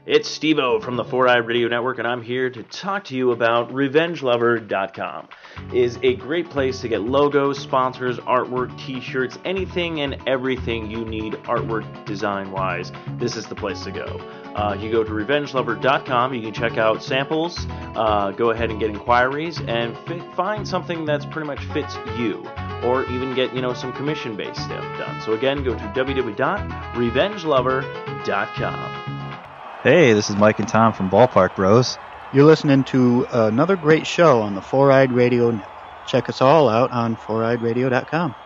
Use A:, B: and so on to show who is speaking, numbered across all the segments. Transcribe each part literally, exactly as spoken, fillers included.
A: It's Steve-O from the Four Eyed Radio Network, and I'm here to talk to you about Revenge Lover dot com. It is a great place to get logos, sponsors, artwork, t-shirts, anything and everything you need artwork design-wise. This is the place to go. Uh, you go to Revenge Lover dot com, you can check out samples, uh, go ahead and get inquiries, and fit, find something that's pretty much fits you. Or even get, you know, some commission-based stuff done. So again, go to w w w dot Revenge Lover dot com.
B: Hey, this is Mike and Tom from Ballpark Bros.
C: You're listening to another great show on the Four Eyed Radio Network. Check us all out on four eyed radio dot com.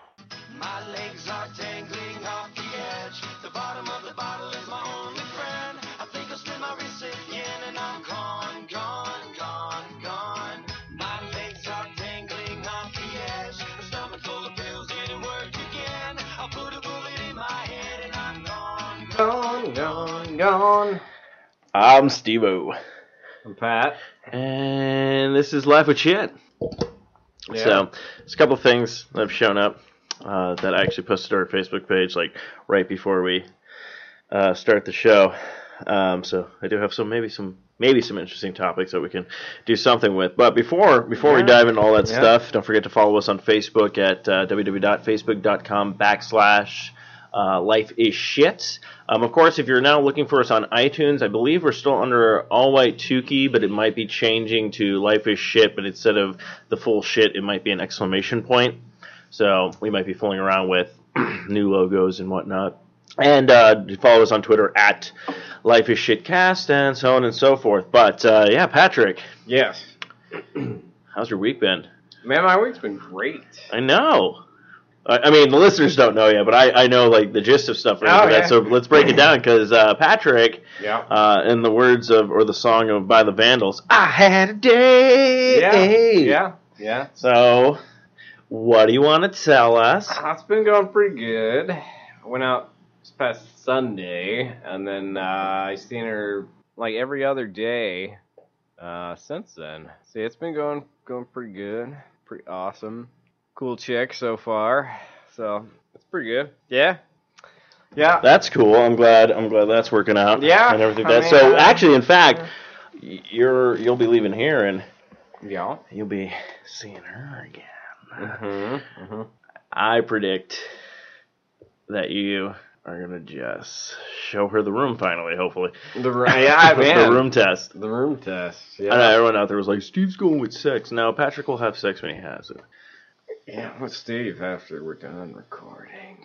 D: My legs are dangling off the edge. The bottom of the bottle is my only friend. I think I'll split my wrist again and I'm gone, gone, gone, gone. My legs are dangling off the edge. My stomach full of pills getting worked again. I'll put a bullet in my head and I'm gone, gone, gone, gone.
A: I'm Steve-O.
E: I'm Pat.
A: And this is Life with Shit.
E: Yeah.
A: So, there's a couple of things that have shown up uh, that I actually posted to our Facebook page, like, right before we uh, start the show. Um, so, I do have some, maybe some, maybe some interesting topics that we can do something with. But before before
E: yeah.
A: we dive into all that
E: yeah.
A: stuff, don't forget to follow us on Facebook at uh, w w w dot facebook dot com backslash Uh, Life is Shit. Um, of course, if you're now looking for us on iTunes, I believe we're still under All White Tukey, but it might be changing to Life is Shit, but instead of the full shit, it might be an exclamation point. So we might be fooling around with new logos and whatnot. And uh, follow us on Twitter at Life is Shitcast and so on and so forth. But uh, yeah, Patrick.
E: Yes.
A: How's your week been?
E: Man, my week's been great.
A: I know. I mean, the listeners don't know yet, but I, I know like the gist of stuff right
E: oh,
A: after
E: yeah.
A: that. So let's break it down because uh, Patrick,
E: yeah.
A: uh, in the words of or the song of by the Vandals, I had a day.
E: Yeah, yeah, yeah.
A: So, what do you want to tell us?
E: Uh, it's been going pretty good. I went out this past Sunday, and then uh, I seen her like every other day uh, since then. See, it's been going going pretty good, pretty awesome. Cool chick so far, so it's pretty good. Yeah, yeah.
A: That's cool. I'm glad. I'm glad that's working out.
E: Yeah,
A: and everything.
E: I
A: That
E: mean,
A: so
E: uh,
A: actually, in fact, you're you'll be leaving here and
E: yeah,
A: you'll be seeing her again.
E: Mm-hmm. Mm-hmm.
A: I predict that you are gonna just show her the room finally. Hopefully,
E: The yeah, man.
A: the room test.
E: The room test. Yeah.
A: I know everyone out there was like, Steve's going with sex. No, Patrick will have sex when he has it.
E: Yeah, with Steve after we're done recording.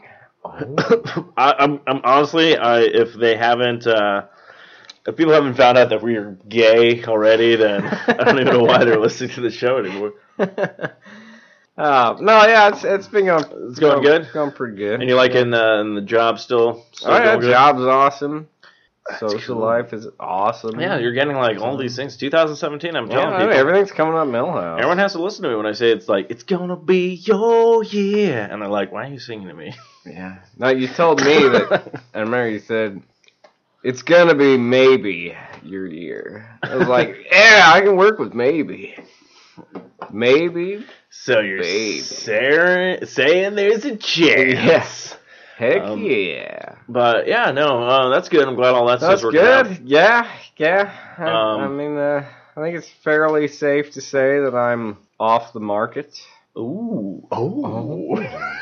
A: Oh. I, I'm, I'm honestly, I if they haven't, uh, if people haven't found out that we're gay already, then I don't even know why they're listening to the show anymore.
E: Uh, no, yeah, it's it's been going.
A: It's going good?
E: Going pretty good.
A: And you like
E: yeah.
A: in the in the job still? still
E: Oh yeah,
A: going good?
E: job's awesome.
A: That's
E: Social
A: cool.
E: life is awesome.
A: Yeah, you're getting like all these things. twenty seventeen, I'm
E: Yeah,
A: telling
E: I mean,
A: people.
E: everything's coming up Millhouse.
A: Everyone has to listen to me when I say it's like, it's gonna be your year. And they're like, why are you singing to me?
E: Yeah. No, you told me that. I remember you said, it's gonna be maybe your year. I was like, yeah, I can work with maybe. Maybe.
A: So you're
E: Baby.
A: saying, saying there's a chance.
E: Yes. Heck
A: Um,
E: yeah.
A: But yeah, no, uh, that's good. I'm glad all that
E: That's
A: stuff's working out.
E: good. Yeah, yeah. I,
A: Um,
E: I mean, uh, I think it's fairly safe to say that I'm off the market.
A: Ooh, oh,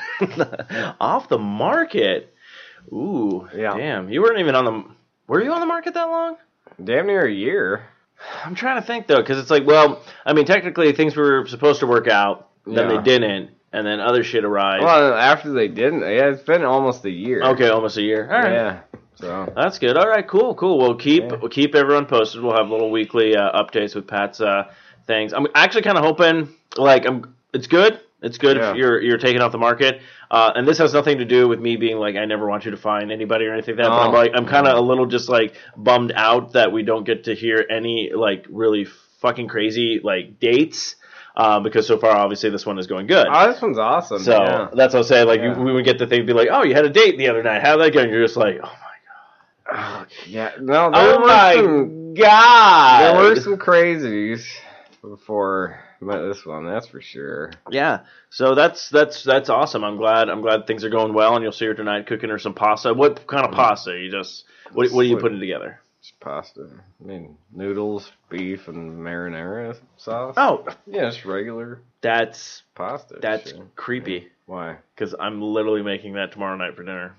A: off the market. Ooh,
E: Yeah.
A: damn. You weren't even on the. Were you on the market that long?
E: Damn near a year.
A: I'm trying to think though, because it's like, well, I mean, technically things were supposed to work out, then
E: Yeah.
A: they didn't, and then other shit arrived.
E: Well, after they didn't, yeah, it's been almost a year.
A: Okay, almost a year. All right.
E: Yeah. So.
A: That's good. All right, cool, cool. We'll keep
E: Yeah.
A: we'll keep everyone posted. We'll have little weekly uh, updates with Pat's uh, things. I'm actually kind of hoping, like, I'm. It's good. It's good
E: Yeah.
A: if you're you're taking off the market. Uh, and this has nothing to do with me being like, I never want you to find anybody or anything like that. But I'm
E: Oh.
A: like, I'm kind of a little just like bummed out that we don't get to hear any like really fucking crazy like dates. Uh, because so far, obviously, this one is going good.
E: Oh, this one's awesome.
A: So
E: yeah.
A: that's what I'm saying. Like,
E: Yeah.
A: you, we would get the thing, be like, oh, you had a date the other night. How'd that go? And you're just like, oh my god.
E: Yeah. No, there
A: Oh
E: were
A: my
E: some,
A: god.
E: there were some crazies before I met this one. That's for sure.
A: Yeah. So that's that's that's awesome. I'm glad I'm glad things are going well, and you'll see her tonight cooking her some pasta. What kind of pasta? You just what what are you putting together?
E: Just pasta. I mean, noodles, beef, and marinara sauce.
A: Oh,
E: Yeah, just regular
A: that's
E: pasta.
A: that's
E: shit.
A: creepy.
E: Why?
A: Because I'm literally making that tomorrow night for dinner.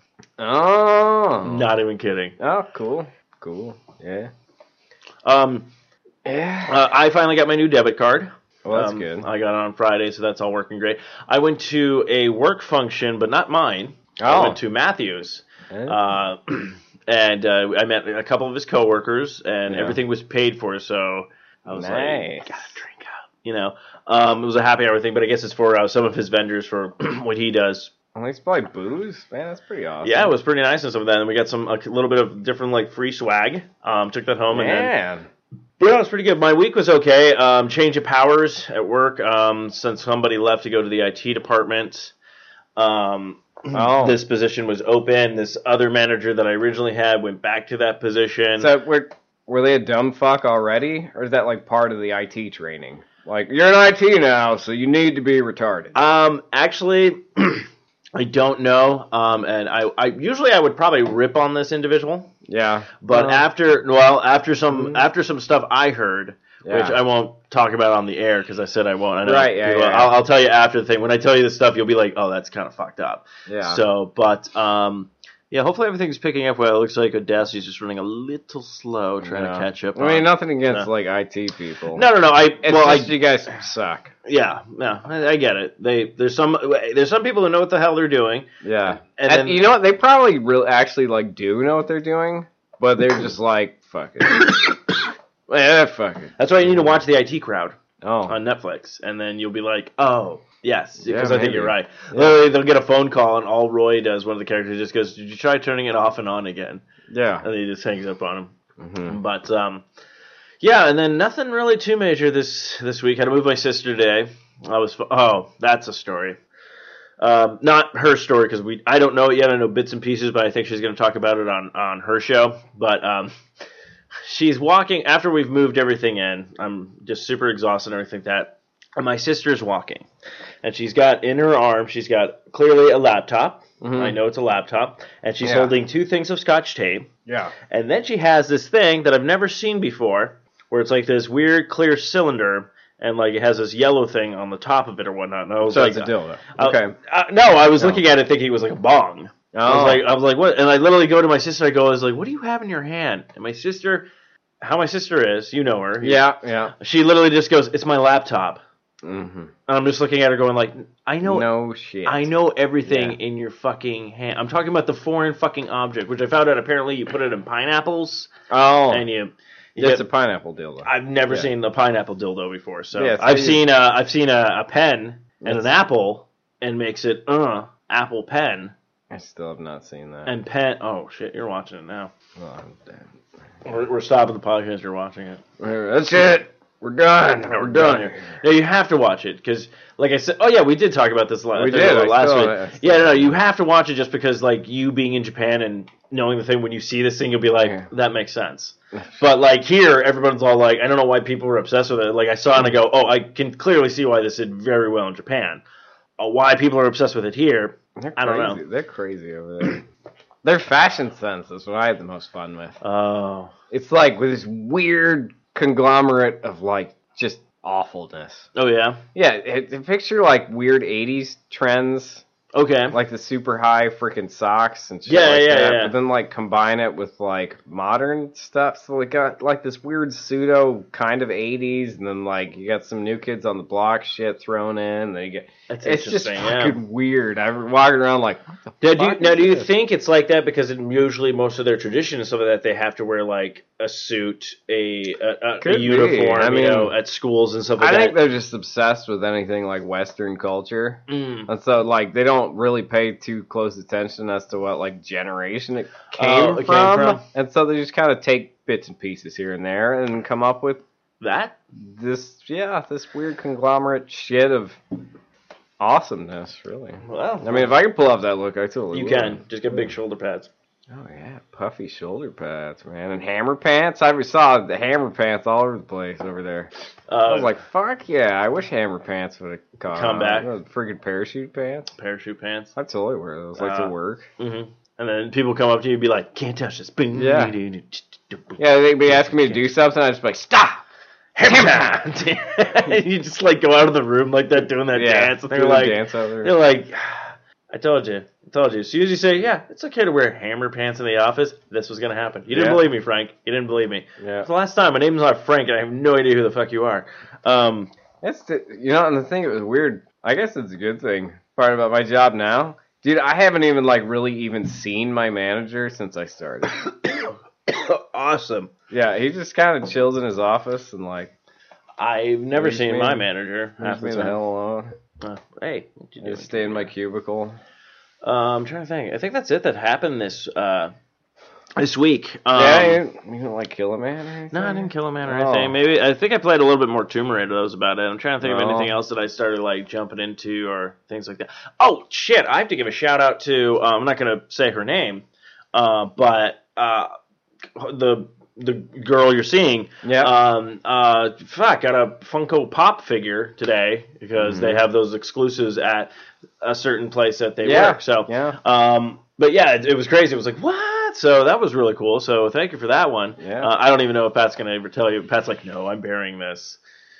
E: Oh.
A: Not even kidding.
E: Oh, cool. Cool. Yeah.
A: Um,
E: Yeah.
A: uh, I finally got my new debit card.
E: Well, that's
A: Um,
E: good.
A: I got it on Friday, so that's all working great. I went to a work function, but not mine.
E: Oh.
A: I went to Matthew's. Uh, and uh, I met a couple of his coworkers, and
E: Yeah.
A: everything was paid for, so I was
E: Nice.
A: like, gotta drink up. You know, um, it was a happy hour thing, but I guess it's for uh, some of his vendors for what he does.
E: At least buy booze? Man, that's pretty awesome.
A: Yeah, it was pretty nice and some of that. And we got some a little bit of different like free swag. Um, took that home and then.
E: Man.
A: But yeah, it was pretty good. My week was okay. Um, change of powers at work um, since somebody left to go to the I T department. Um,
E: Oh.
A: This position was open. This other manager that I originally had went back to that position.
E: So, were, were they a dumb fuck already? Or is that like part of the I T training? Like, you're in I T now, so you need to be retarded.
A: Um, actually, I don't know. Um, and I, I usually I would probably rip on this individual,
E: Yeah.
A: but
E: Well,
A: after well after some
E: Mhm.
A: after some stuff I heard,
E: Yeah.
A: which I won't talk about on the air because I said I won't. I know
E: Right, yeah,
A: people-
E: yeah,
A: I'll,
E: yeah.
A: I'll tell you after the thing. When I tell you this stuff, you'll be like, "Oh, that's kind of fucked up."
E: Yeah.
A: So, but um, yeah, hopefully everything's picking up well. It looks like Audacity's just running a little slow, trying
E: Yeah.
A: to catch up.
E: I mean,
A: on-
E: nothing against,
A: No.
E: like, I T people.
A: No, no, no. I
E: It's
A: well,
E: just
A: I
E: you guys suck.
A: yeah, no, I, I get it. They there's some there's some people who know what the hell they're doing.
E: Yeah.
A: And
E: And,
A: then-
E: you know what? They probably really actually, like, do know what they're doing, but they're just like, fuck it. Yeah, fuck it.
A: That's why you need to watch the I T Crowd
E: Oh.
A: on Netflix, and then you'll be like, oh, yes,
E: Yeah,
A: because I think
E: maybe.
A: you're right.
E: Yeah.
A: Literally, they'll get a phone call, and all Roy does, one of the characters, just goes, "Did you try turning it off and on again?"
E: Yeah.
A: And then he just hangs up on him.
E: hmm
A: But um, yeah, and then nothing really too major this this week. I had to move my sister today. I was oh, that's a story. Um, not her story because we I don't know it yet. I know bits and pieces, but I think she's going to talk about it on on her show. But um, she's walking after we've moved everything in. I'm just super exhausted and everything like that. And my sister's walking, and she's got in her arm. She's got clearly a laptop.
E: Mhm.
A: I know it's a laptop, and she's
E: Yeah.
A: holding two things of Scotch tape.
E: Yeah.
A: And then she has this thing that I've never seen before, where it's like this weird clear cylinder, and like it has this yellow thing on the top of it or whatnot. And I was
E: So
A: like,
E: it's a dildo.
A: uh,
E: Okay.
A: uh, no, I was
E: No.
A: looking at it thinking it was like a bong. I was
E: Oh.
A: like, I was like, what? And I literally go to my sister. I go, I was like, what do you have in your hand? And my sister, how my sister is, you know her.
E: Yeah, yeah.
A: She literally just goes, it's my laptop.
E: Mm-hmm.
A: And I'm just looking at her going like, I know
E: No shit.
A: I know everything
E: Yeah.
A: in your fucking hand. I'm talking about the foreign fucking object, which I found out apparently you put it in pineapples,
E: Oh.
A: and you. you
E: It's
A: get-
E: a pineapple dildo.
A: I've never
E: Yeah.
A: seen a pineapple dildo before, so
E: Yeah, so
A: I've
E: you-
A: seen a, I've seen a, a pen and
E: That's-
A: an apple, and makes it uh apple pen
E: I still have not seen that.
A: and pen. Oh shit, you're watching it now.
E: Oh, damn.
A: We're, we're stopping the podcast. You're watching it.
E: That's it. We're done. We're done.
A: here. No, you have to watch it because, like I said, oh yeah, we did talk about this last.
E: We did, I
A: last
E: still-
A: week.
E: I still-
A: Yeah, no, no, you have to watch it just because, like, you being in Japan and knowing the thing, when you see this thing, you'll be like,
E: Yeah.
A: that makes sense. But like here, everyone's all like, I don't know why people were obsessed with it. Like I saw it and I go, oh, I can clearly see why this did very well in Japan. Uh, why people are obsessed with it here,
E: They're
A: I don't
E: crazy.
A: know.
E: They're crazy over there. Their fashion sense is what I had the most fun with.
A: Oh,
E: It's like with this weird conglomerate of like just awfulness.
A: oh yeah,
E: Yeah, it, it- picture like weird eighties trends,
A: okay,
E: like the super high freaking socks and shit
A: Yeah,
E: like
A: yeah,
E: that.
A: yeah.
E: But then like combine it with like modern stuff. So they got like this weird pseudo kind of eighties, and then like you got some new kids on the block shit thrown in. And then you get
A: that's
E: it's just
A: interesting.
E: fucking
A: Yeah.
E: weird. I'm walking around like, what
A: Now,
E: the
A: do you,
E: fuck
A: now,
E: is
A: do you
E: this?
A: think it's like that because in usually most of their tradition and stuff like that, they have to wear like a suit, a a, a, a
E: Could be.
A: uniform,
E: I
A: you
E: mean,
A: know, at schools and stuff like
E: I
A: that.
E: think they're just obsessed with anything like Western culture.
A: Mm.
E: And so, like, they don't really pay too close attention as to what, like, generation it came,
A: Oh, it came
E: from.
A: from.
E: And so they just kind of take bits and pieces here and there and come up with
A: That?
E: this, yeah, this weird conglomerate shit of awesomeness, really.
A: Well,
E: I mean, if I could pull off that look, I totally
A: you
E: would.
A: can just get big shoulder pads.
E: Oh, yeah, puffy shoulder pads, man. And hammer pants. I saw the hammer pants all over the place over there.
A: Uh,
E: I was like, fuck yeah, I wish hammer pants would have come,
A: Come back.
E: Those friggin' parachute pants.
A: parachute pants.
E: I totally wear those, like
A: Uh,
E: to work.
A: Mm-hmm. And then people come up to you and be like, can't touch this.
E: Yeah. Yeah, they'd be asking me to do something. I'd just be like, stop!
A: Hammer time! And you just like go out of the room like that doing that
E: Yeah,
A: dance. And
E: doing
A: they're
E: the
A: like,
E: dance out there.
A: they're like, I told you. I told you. As soon as you say, yeah, it's okay to wear hammer pants in the office, this was going to happen. You didn't
E: Yeah.
A: believe me, Frank. You didn't believe me.
E: Yeah.
A: It's the last time. My name's not Frank, and I have no idea who the fuck you are. Um,
E: That's the, you know, and the thing, it was weird. I guess it's a good thing. Part about my job now. Dude, I haven't even, like, really even seen my manager since I started.
A: awesome.
E: Yeah, he just kind of chills in his office and, like,
A: I've never
E: Leaves
A: seen
E: me-
A: my manager. half
E: leaves me
A: the
E: the
A: time.
E: hell alone.
A: Uh, hey, what you
E: I
A: doing?
E: just stay in my cubicle.
A: Uh, I'm trying to think. I think that's it that happened this uh, this week. Um,
E: yeah, you didn't, you didn't, like, kill a man or anything?
A: No, I didn't kill a man or
E: Oh.
A: anything. Maybe I think I played a little bit more Tomb Raider. That was about it. I'm trying to think of
E: Oh.
A: anything else that I started like jumping into or things like that. Oh shit! I have to give a shout out to. Uh, I'm not going to say her name, uh, but uh, the the girl you're seeing.
E: Yeah.
A: Um. Uh. Fuck. Got a Funko Pop figure today because they have those exclusives at a certain place that they
E: Yeah,
A: work. So.
E: yeah.
A: Um. But yeah, it, it was crazy. It was like what? So that was really cool. So thank you for that one.
E: Yeah.
A: Uh, I don't even know if Pat's gonna ever tell you. Pat's like, no, I'm burying this.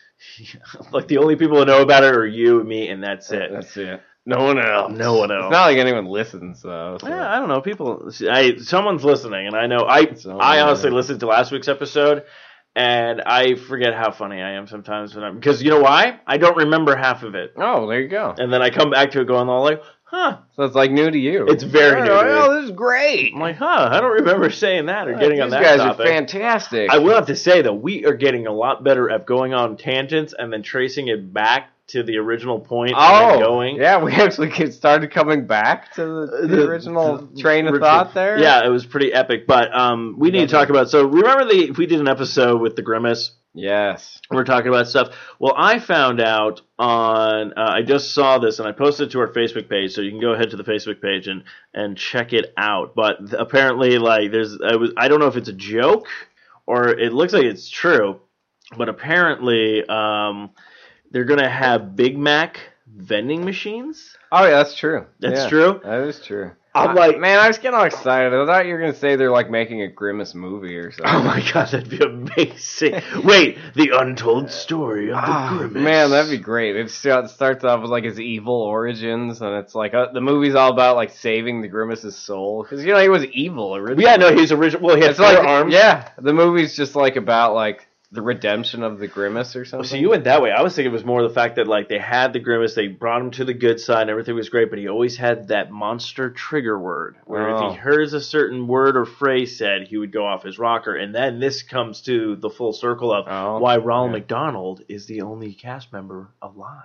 A: Like the only people who know about it are you, me, and that's it.
E: That's it. No one else.
A: No one else.
E: It's not like anyone listens, though. So.
A: Yeah, I don't know. People, I someone's listening, and I know. I
E: So,
A: I
E: yeah.
A: honestly listened to last week's episode, and I forget how funny I am sometimes when I'm because you know why? I don't remember half of it,
E: Oh, there you go.
A: and then I come back to it going all like, huh?
E: So it's like new to you.
A: It's very
E: oh,
A: new to me.
E: Oh, this is great.
A: I'm like, huh? I don't remember saying that or getting
E: These
A: on that
E: guys
A: topic.
E: are fantastic.
A: I will have to say though, we are getting a lot better at going on tangents and then tracing it back to the original point and
E: Oh,
A: then going.
E: yeah, we actually get started coming back to the, the
A: The-
E: original
A: the-
E: train of
A: original-
E: thought there.
A: Yeah, it was pretty epic. But um, we need to talk about. So remember the we did an episode with the Grimace.
E: Yes.
A: We're talking about stuff. Well, I found out on. Uh, I just saw this and I posted it to our Facebook page, so you can go ahead to the Facebook page and and check it out. But th- apparently, like, there's I was I don't know if it's a joke or it looks like it's true, but apparently, um, they're gonna have Big Mac vending machines.
E: Oh, yeah, that's true.
A: That's
E: Yeah,
A: true?
E: That is true.
A: I'm
E: I-
A: like-
E: man, I was getting all excited. I thought you were going to say they're like making a Grimace movie or something.
A: Oh my god, that'd be amazing! Wait, the untold story of the
E: Ah,
A: Grimace.
E: man, that'd be great. It st- starts off with like his evil origins, and it's like uh, the movie's all about like saving the Grimace's soul because you know he was evil originally.
A: Yeah, no, he's original. Well, he had
E: It's
A: four
E: like
A: arms.
E: yeah, the movie's just like about like the redemption of the Grimace or something.
A: So you went that way. I was thinking it was more the fact that like they had the Grimace, they brought him to the good side, and everything was great, but he always had that monster trigger word where
E: Oh.
A: if he hears a certain word or phrase said, he would go off his rocker. And then this comes to the full circle of
E: Oh,
A: why Ronald
E: yeah.
A: McDonald is the only cast member alive,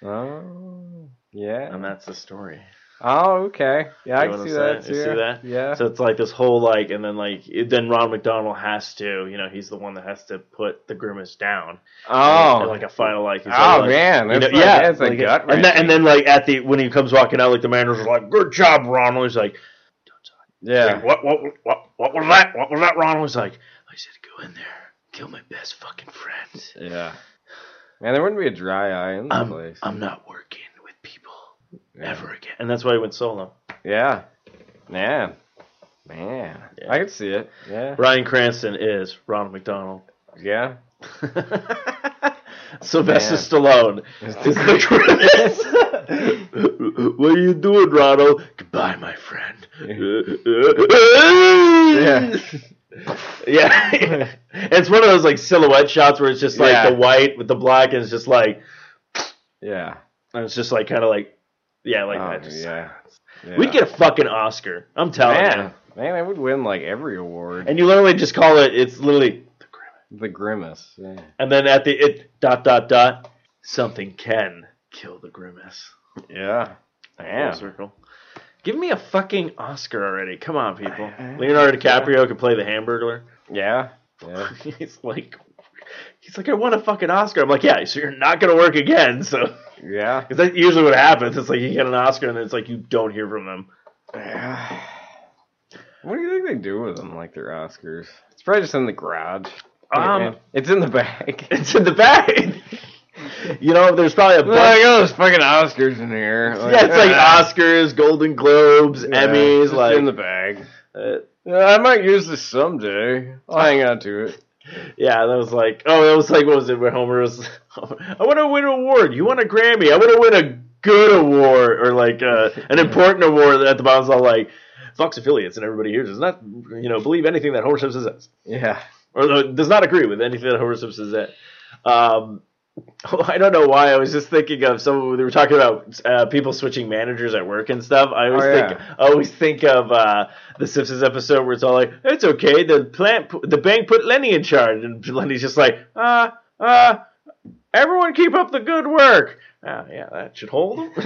E: Oh, yeah.
A: and that's the story.
E: Oh, okay. Yeah, I
A: You know
E: can
A: what
E: see
A: I'm
E: that
A: saying?
E: too.
A: You see that?
E: Yeah.
A: So it's like this whole like, and then like, it, then Ronald McDonald has to, you know, he's the one that has to put the Grimace down.
E: oh.
A: And, like a final like. he's
E: Oh,
A: all, like,
E: man,
A: you
E: that's
A: know,
E: like-
A: yeah,
E: that's, like,
A: like,
E: gut
A: and then, and
E: wrenching.
A: then like at the when he comes walking out, like the manager's like, "Good job, Ronald." He's like,
E: yeah.
A: like, "What, what, what, what was that? What was that?" Ronald was like, "I said go in there, kill my best fucking friend.
E: Yeah. Man, there wouldn't be a dry eye in the
A: I'm,
E: place.
A: I'm not working with people
E: Yeah.
A: ever again." And that's why he went solo.
E: Yeah. Man. Man.
A: Yeah.
E: I could see it. Yeah.
A: Bryan Cranston is Ronald McDonald.
E: Yeah.
A: Sylvester
E: Man.
A: Stallone is the Grimace. What are you doing, Ronald? Goodbye, my friend.
E: Yeah.
A: Yeah. It's one of those like silhouette shots where it's just like
E: Yeah.
A: the white with the black, and it's just like,
E: Yeah.
A: and it's just like kind of like, yeah, like
E: Oh,
A: that. Just,
E: yeah. yeah.
A: We'd get a fucking Oscar. I'm telling
E: Man.
A: you.
E: Man, I would win like every award.
A: And you literally just call it. It's literally the Grimace.
E: The Grimace. Yeah.
A: And then at the it dot dot dot something can kill the Grimace.
E: Yeah.
A: Full
E: Man.
A: circle. Give me a fucking Oscar already. Come on, people. Leonardo DiCaprio can play the Hamburglar.
E: Yeah. Yeah.
A: He's like, he's like, I won a fucking Oscar. I'm like, yeah, so you're not gonna work again. So,
E: Yeah.
A: because that's usually what happens. It's like you get an Oscar and then it's like you don't hear from them.
E: Yeah. What do you think they do with them, like their Oscars? It's probably just in the garage.
A: Um,
E: Yeah, it's in the bag.
A: It's in the bag. You know, there's probably a bunch.
E: Like, oh, there's fucking Oscars in here. Like,
A: Yeah, it's like
E: ah,
A: Oscars, Golden Globes,
E: yeah,
A: Emmys,
E: just
A: like
E: in the bag.
A: uh,
E: Yeah, I might use this someday. I'll hang on to it.
A: yeah, that was like, oh, it was like, what was it? Where Homer was, I want to win an award. You want a Grammy? I want to win a good award, or like uh, an important award. At the bottom's all like, Fox affiliates and everybody here does not, you know, believe anything that Homer Simpson says,
E: Yeah.
A: or uh, does not agree with anything that Homer Simpson said. Um, I don't know why. I was just thinking of some. They were talking about uh, people switching managers at work and stuff. I always
E: Oh,
A: think.
E: yeah.
A: I always think of uh, the Simpsons episode where it's all like, "It's okay. The plant, the bank put Lenny in charge," and Lenny's just like, "Uh, uh, everyone keep up the good work." Uh, yeah, that should hold them.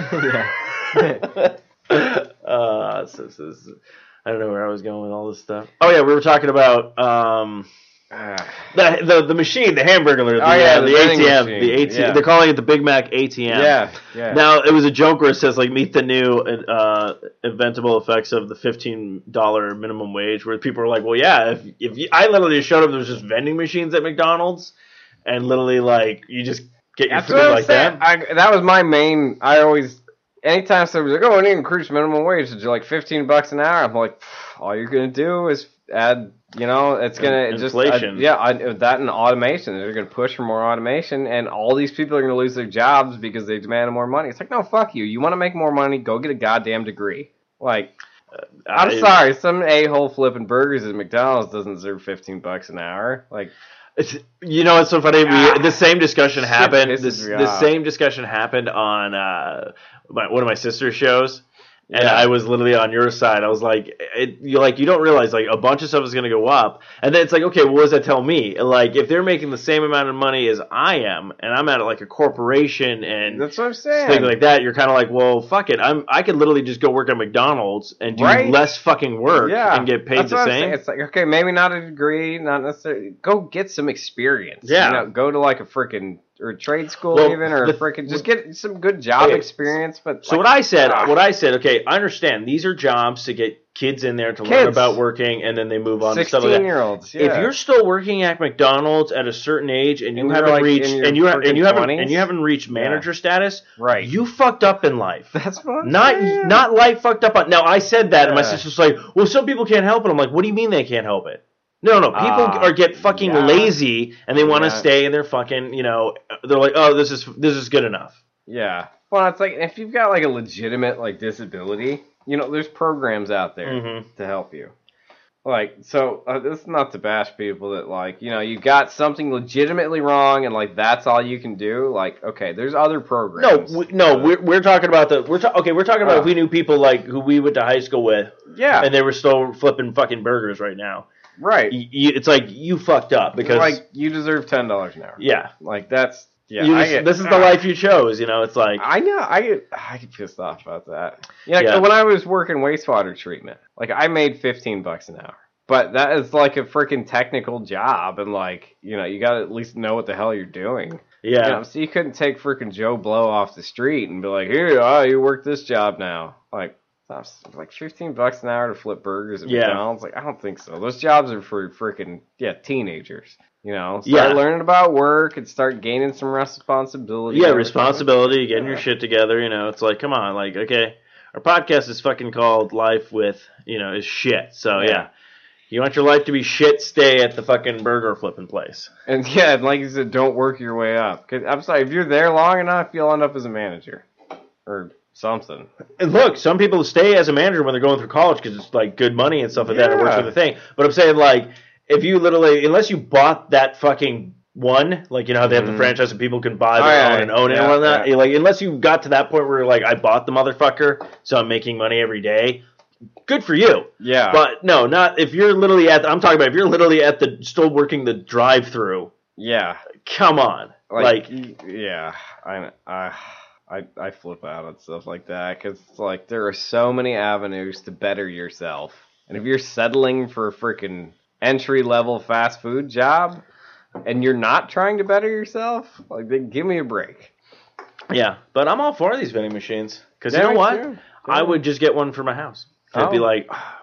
A: uh, Simpsons. I don't know where I was going with all this stuff. Oh yeah, we were talking about um.
E: Ah.
A: The, the the machine, the hamburger, the,
E: Oh, yeah,
A: uh,
E: the
A: the
E: vending
A: A T M,
E: machine,
A: the A T M.
E: yeah.
A: They're calling it the Big Mac A T M.
E: Yeah, yeah.
A: Now it was a joke where it says like meet the new uh, inventable effects of the fifteen dollar minimum wage, where people are like, well, yeah, if if you, I literally showed up, there was just vending machines at McDonald's, and literally like you just get your
E: That's
A: food
E: what I'm
A: like
E: saying.
A: that.
E: I, that was my main. I always, anytime somebody's like, "Oh, we need to increase minimum wage to like fifteen bucks an hour," I'm like, all you're gonna do is add. You know, it's gonna just
A: Inflation.
E: uh, yeah, I, that and automation. They're gonna push for more automation, and all these people are gonna lose their jobs because they demand more money. It's like, no, fuck you. You want to make more money? Go get a goddamn degree. Like, I'm
A: I-
E: sorry, some a-hole flipping burgers at McDonald's doesn't deserve fifteen bucks an hour. Like,
A: It's, you know, it's so funny. We,
E: Ah,
A: the same discussion
E: shit
A: happened.
E: pisses
A: This,
E: me
A: the
E: off.
A: same discussion happened on uh, my, one of my sister's shows, and
E: Yeah.
A: I was literally on your side. I was like, it, you like you don't realize like a bunch of stuff is going to go up, and then it's like, okay, well, what does that tell me? Like, if they're making the same amount of money as I am, and I'm at like a corporation and
E: that's what I'm saying.
A: things like that, you're kind of like, well, fuck it. I'm I could literally just go work at McDonald's and do
E: Right?
A: less fucking work
E: Yeah,
A: and get paid
E: that's
A: the
E: what I'm
A: same.
E: saying. It's like, okay, maybe not a degree, not necessarily. Go get some experience.
A: Yeah.
E: You know, go to like a freaking or trade school
A: Well,
E: even, or
A: the-
E: a freaking just get some good job
A: Okay.
E: experience. But
A: So
E: like,
A: what I said,
E: ah.
A: what I said, okay, I understand these are jobs to get kids in there to learn
E: Kids.
A: about working, and then they move on to stuff like that.
E: sixteen-year-olds. Yeah.
A: If you're still working at McDonald's at a certain age and you
E: And you're,
A: haven't
E: like,
A: reached
E: in your
A: and you ha- and you
E: freaking
A: haven't
E: twenties?
A: and you haven't reached manager status,
E: right,
A: you fucked up in life.
E: that's what I'm
A: Not
E: saying.
A: not life fucked up on. Now I said that, and my
E: Yeah.
A: sister's like, "Well, some people can't help it." I'm like, "What do you mean they can't help it?" No, no, people
E: Ah,
A: are get fucking
E: yeah.
A: lazy and they want to
E: Yeah.
A: stay in their fucking, you know, they're like, "Oh, this is this is good enough."
E: Yeah. Well, it's like if you've got like a legitimate like disability, you know, there's programs out there
A: Mhm.
E: to help you. Like, so uh, this is not to bash people that like, you know, you got something legitimately wrong and like that's all you can do. Like, okay, there's other
A: No,
E: programs.
A: we, no,
E: Uh,
A: we're we're talking about the we're ta- okay. We're talking about
E: Oh.
A: if we knew people like who we went to high school with,
E: yeah,
A: and they were still flipping fucking burgers right now.
E: right.
A: Y you, it's like you fucked up because
E: like you deserve ten dollars an hour.
A: yeah,
E: Like that's yeah.
A: you
E: I
A: just-
E: get,
A: this is the life you chose. You know, it's like
E: I know. I get I get pissed off about that. Yeah,
A: Yeah.
E: when I was working wastewater treatment, like I made fifteen bucks an hour. But that is like a freaking technical job, and like you know, you gotta at least know what the hell you're doing.
A: yeah,
E: You know, so you couldn't take freaking Joe Blow off the street and be like, "Here, oh, you work this job now." Like, that's like fifteen bucks an hour to flip burgers at
A: Yeah.
E: McDonald's. Like, I don't think so. Those jobs are for freaking yeah teenagers. You know, start
A: Yeah.
E: learning about work and start gaining some responsibility.
A: yeah,
E: over
A: responsibility, getting your
E: Yeah.
A: shit together. You know, it's like come on, like okay, our podcast is fucking called Life with you know is shit. So
E: Yeah.
A: yeah. You want your life to be shit, stay at the fucking burger flipping place.
E: And yeah, and like you said, don't work your way up. 'Cause I'm sorry, if you're there long enough, you'll end up as a manager or something.
A: And look, some people stay as a manager when they're going through college because it's like good money and stuff like that. It works
E: Yeah.
A: with the thing. But I'm saying like, if you literally, unless you bought that fucking one, like you know how they have the
E: Mhm.
A: franchise and people can buy
E: Oh,
A: their
E: yeah,
A: own and own it
E: yeah,
A: and whatnot.
E: yeah.
A: Like unless you got to that point where you're like, I bought the motherfucker, so I'm making money every day. Good for you.
E: Yeah.
A: But no, not if you're literally at. I'm talking about if you're literally at the still working the drive-through.
E: yeah.
A: Come on,
E: Like,
A: like,
E: y- yeah. I, I, I, I flip out at stuff like that because it's like there are so many avenues to better yourself. And if you're settling for a freaking entry level fast food job and you're not trying to better yourself, like, then give me a break.
A: yeah. But I'm all for these vending machines because
E: Yeah,
A: you know
E: me
A: what?
E: too.
A: I
E: Yeah.
A: would just get one for my house. I'd be
E: Oh.
A: like, oh, I want a Big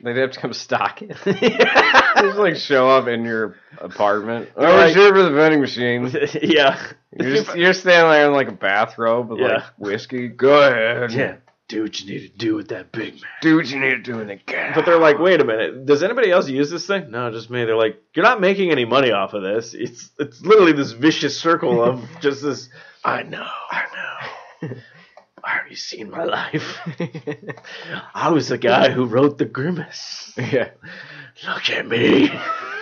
E: They'd have to come stock it. Just like show up in your apartment. Oh,
A: You're
E: we're
A: like-
E: here for the vending machine.
A: yeah.
E: You're, just, you're standing there in like a bathrobe with
A: Yeah.
E: like whiskey. Go ahead.
A: Yeah. Do what you need to do with that Big Mac.
E: Do what you need to do in the gas.
A: But they're like, wait a minute, does anybody else use this thing? No, just me. They're like, you're not making any money off of this. It's it's literally this vicious circle of just this. I know, I know. Have you seen my life? I was the guy who wrote the Grimace.
E: Yeah.
A: Look at me.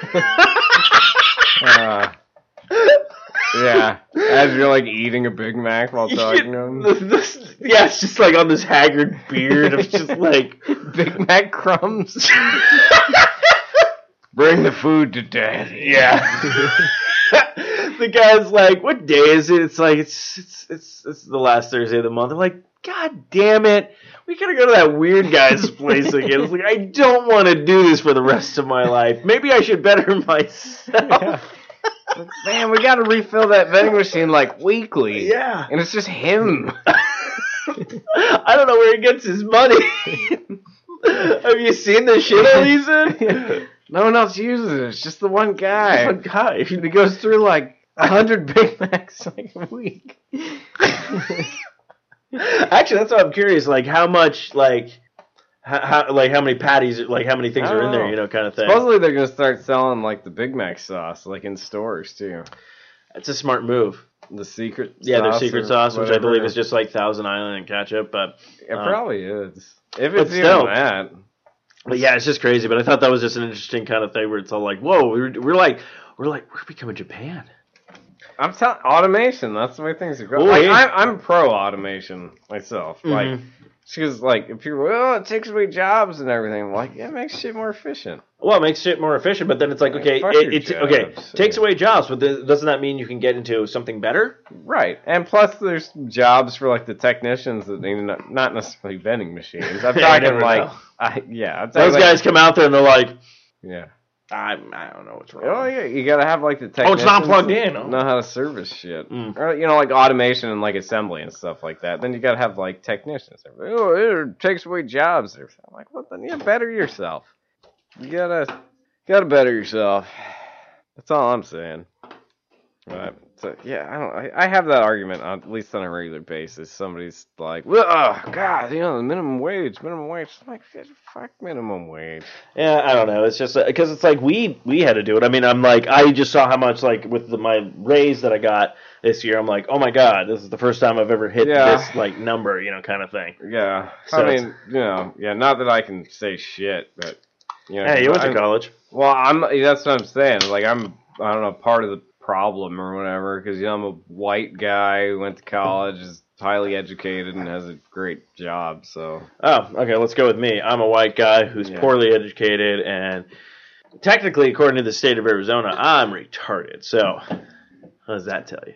E: Uh, yeah. As you're like eating a Big Mac while talking to them.
A: This- yeah, it's just like on this haggard beard of just like
E: Big Mac crumbs. Bring the food to daddy.
A: yeah. The guy's like, "What day is it?" It's like it's it's it's it's the last Thursday of the month. I'm like, "God damn it, we gotta go to that weird guy's place again." It's like I don't want to do this for the rest of my life. Maybe I should better myself.
E: Yeah. Man, we gotta refill that vending machine like weekly.
A: Yeah.
E: And it's just him.
A: I don't know where he gets his money. Have you seen the shit he's in?
E: No one else uses it. It's just the one guy.
A: One guy.
E: He goes through like a hundred Big Macs like a week.
A: Actually, that's what I'm curious. Like, how much, like, how, how like how many patties, like how many things
E: I
A: are
E: don't
A: in there,
E: know.
A: you know, kind of thing.
E: Supposedly they're gonna start selling like the Big Mac sauce, like in stores too.
A: It's a smart move.
E: The secret
A: Yeah, their
E: sauce
A: secret
E: or
A: sauce, which I
E: whatever.
A: believe is just like Thousand Island and ketchup. But
E: It
A: uh,
E: probably is. If
A: but
E: it's even
A: still.
E: that.
A: But yeah, it's just crazy. But I thought that was just an interesting kind of thing where it's all like, whoa, we're, we're like, we're like, we're becoming Japan.
E: I'm telling automation. That's the way things are going.
A: Oh,
E: Like,
A: yeah.
E: I'm, I'm pro automation myself. Like,
A: Mhm.
E: because like if people, oh, it takes away jobs and everything. I'm like, yeah, it makes shit more efficient.
A: Well, it makes shit more efficient, but then it's like,
E: Like,
A: okay,
E: fuck
A: it,
E: your
A: it okay
E: jobs.
A: takes away jobs, but th- doesn't that mean you can get into something better?
E: Right, and plus there's jobs for like the technicians that need not, not necessarily vending machines. I'm
A: You
E: talking
A: never
E: like,
A: know.
E: I, yeah, I'm talking
A: Those
E: like-
A: guys come out there and they're like,
E: yeah.
A: I, I don't know what's wrong.
E: Oh yeah, you gotta have like the
A: Oh,
E: technicians
A: it's not plugged in. Oh.
E: know how to service shit,
A: Mm.
E: or you know, like automation and like assembly and stuff like that. Then you gotta have like technicians. Oh, it takes away jobs. I'm like, well, then you gotta better yourself. You gotta, gotta better yourself. That's all I'm saying. But so yeah, I don't. I, I have that argument on, at least on a regular basis. Somebody's like, well, oh God, you know, the minimum wage, minimum wage. I'm like, fuck minimum wage.
A: Yeah, I don't know. It's just because it's like we we had to do it. I mean, I'm like, I just saw how much like with the, my raise that I got this year. I'm like, oh my god, this is the first time I've ever hit
E: Yeah.
A: this like number, you know, kind of thing.
E: Yeah,
A: So
E: I
A: it's-
E: mean, you know, yeah. Not that I can say shit, but you know,
A: Hey, you went to
E: I'm-
A: college.
E: Well, I'm. That's what I'm saying. Like, I'm. I don't know, part of the problem or whatever, because you know, I'm a white guy who went to college, is highly educated, and has a great job. So
A: Oh, okay. Let's go with me. I'm a white guy who's
E: Yeah.
A: poorly educated, and technically, according to the state of Arizona, I'm retarded. So, what does that tell you?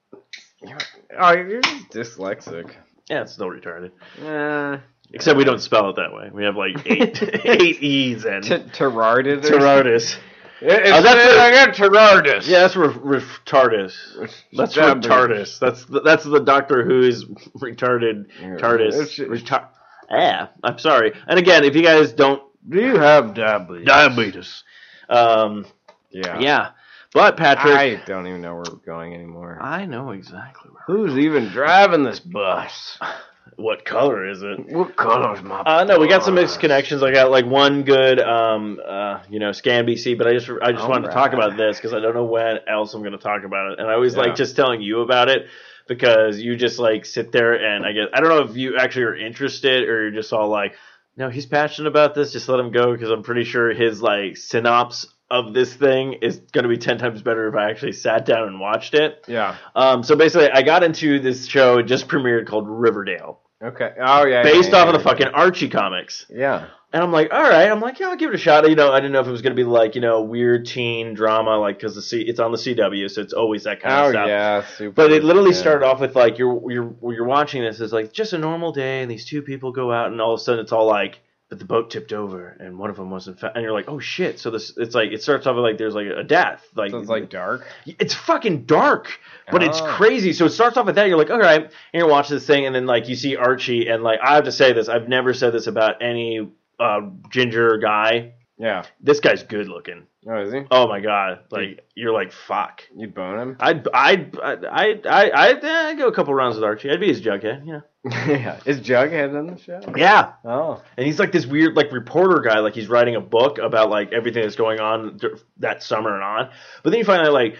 E: oh, you're just dyslexic.
A: Yeah, it's still retarded.
E: Uh,
A: Except we don't spell it that way. We have like eight eight e's and
E: t- Terarded. or-
A: retardus.
E: It's,
A: Oh, that's
E: I got Terardus.
A: Yeah, that's re- retardus. That's
E: Dabber.
A: retardus. That's the, that's the Doctor Who's retarded
E: Yeah,
A: TARDIS.
E: it's-
A: Retar- yeah, I'm sorry. And again, if you guys don't
E: Do you have diabetes?
A: diabetes, um,
E: Yeah.
A: yeah. But Patrick,
E: I don't even know where we're going anymore.
A: I know exactly where.
E: Who's even driving this bus?
A: What color is it?
E: What color's my
A: Uh, no, we got some
E: bus?
A: mixed connections. I got like one good, um, uh, you know, Scan B C, but I just I just
E: All
A: wanted to talk
E: right.
A: about this because I don't know when else I'm going to talk about it, and I always
E: Yeah.
A: like just telling you about it because you just like sit there and I guess I don't know if you actually are interested or you're just all like, no, he's passionate about this, just let him go because I'm pretty sure his like synopsis of this thing is going to be ten times better if I actually sat down and watched it.
E: Yeah.
A: Um, so basically, I got into this show it just premiered called Riverdale,
E: Okay. Oh yeah.
A: based
E: yeah,
A: off
E: yeah,
A: of the
E: yeah.
A: fucking Archie comics.
E: Yeah.
A: And I'm like, all right. I'm like, yeah, I'll give it a shot. You know, I didn't know if it was going to be like, you know, weird teen drama, like because the C, it's on the C W, so it's always that kind
E: Oh
A: of stuff.
E: yeah. Super.
A: But it literally
E: yeah.
A: started off with like you're you're you're watching this is like just a normal day, and these two people go out, and all of a sudden it's all like, but the boat tipped over, and one of them wasn't found, and you're like, oh shit. So this it's like it starts off with like there's like a death, like
E: So it's like dark.
A: it's fucking dark, but it's
E: Oh.
A: crazy. So it starts off with that. You're like, all right, and you're watching this thing, and then like you see Archie, and like I have to say this, I've never said this about any uh, ginger guy.
E: Yeah.
A: This guy's good looking.
E: Oh, is he?
A: Oh my god! Like you're like fuck.
E: You'd bone him?
A: I'd I'd I'd I'd, I'd, I'd, eh, I'd go a couple rounds with Archie. I'd be his Jughead. Yeah.
E: Yeah. Is Jughead in the show?
A: Yeah.
E: Oh.
A: And he's like this weird like reporter guy. Like he's writing a book about like everything that's going on th- that summer and on. But then you find out like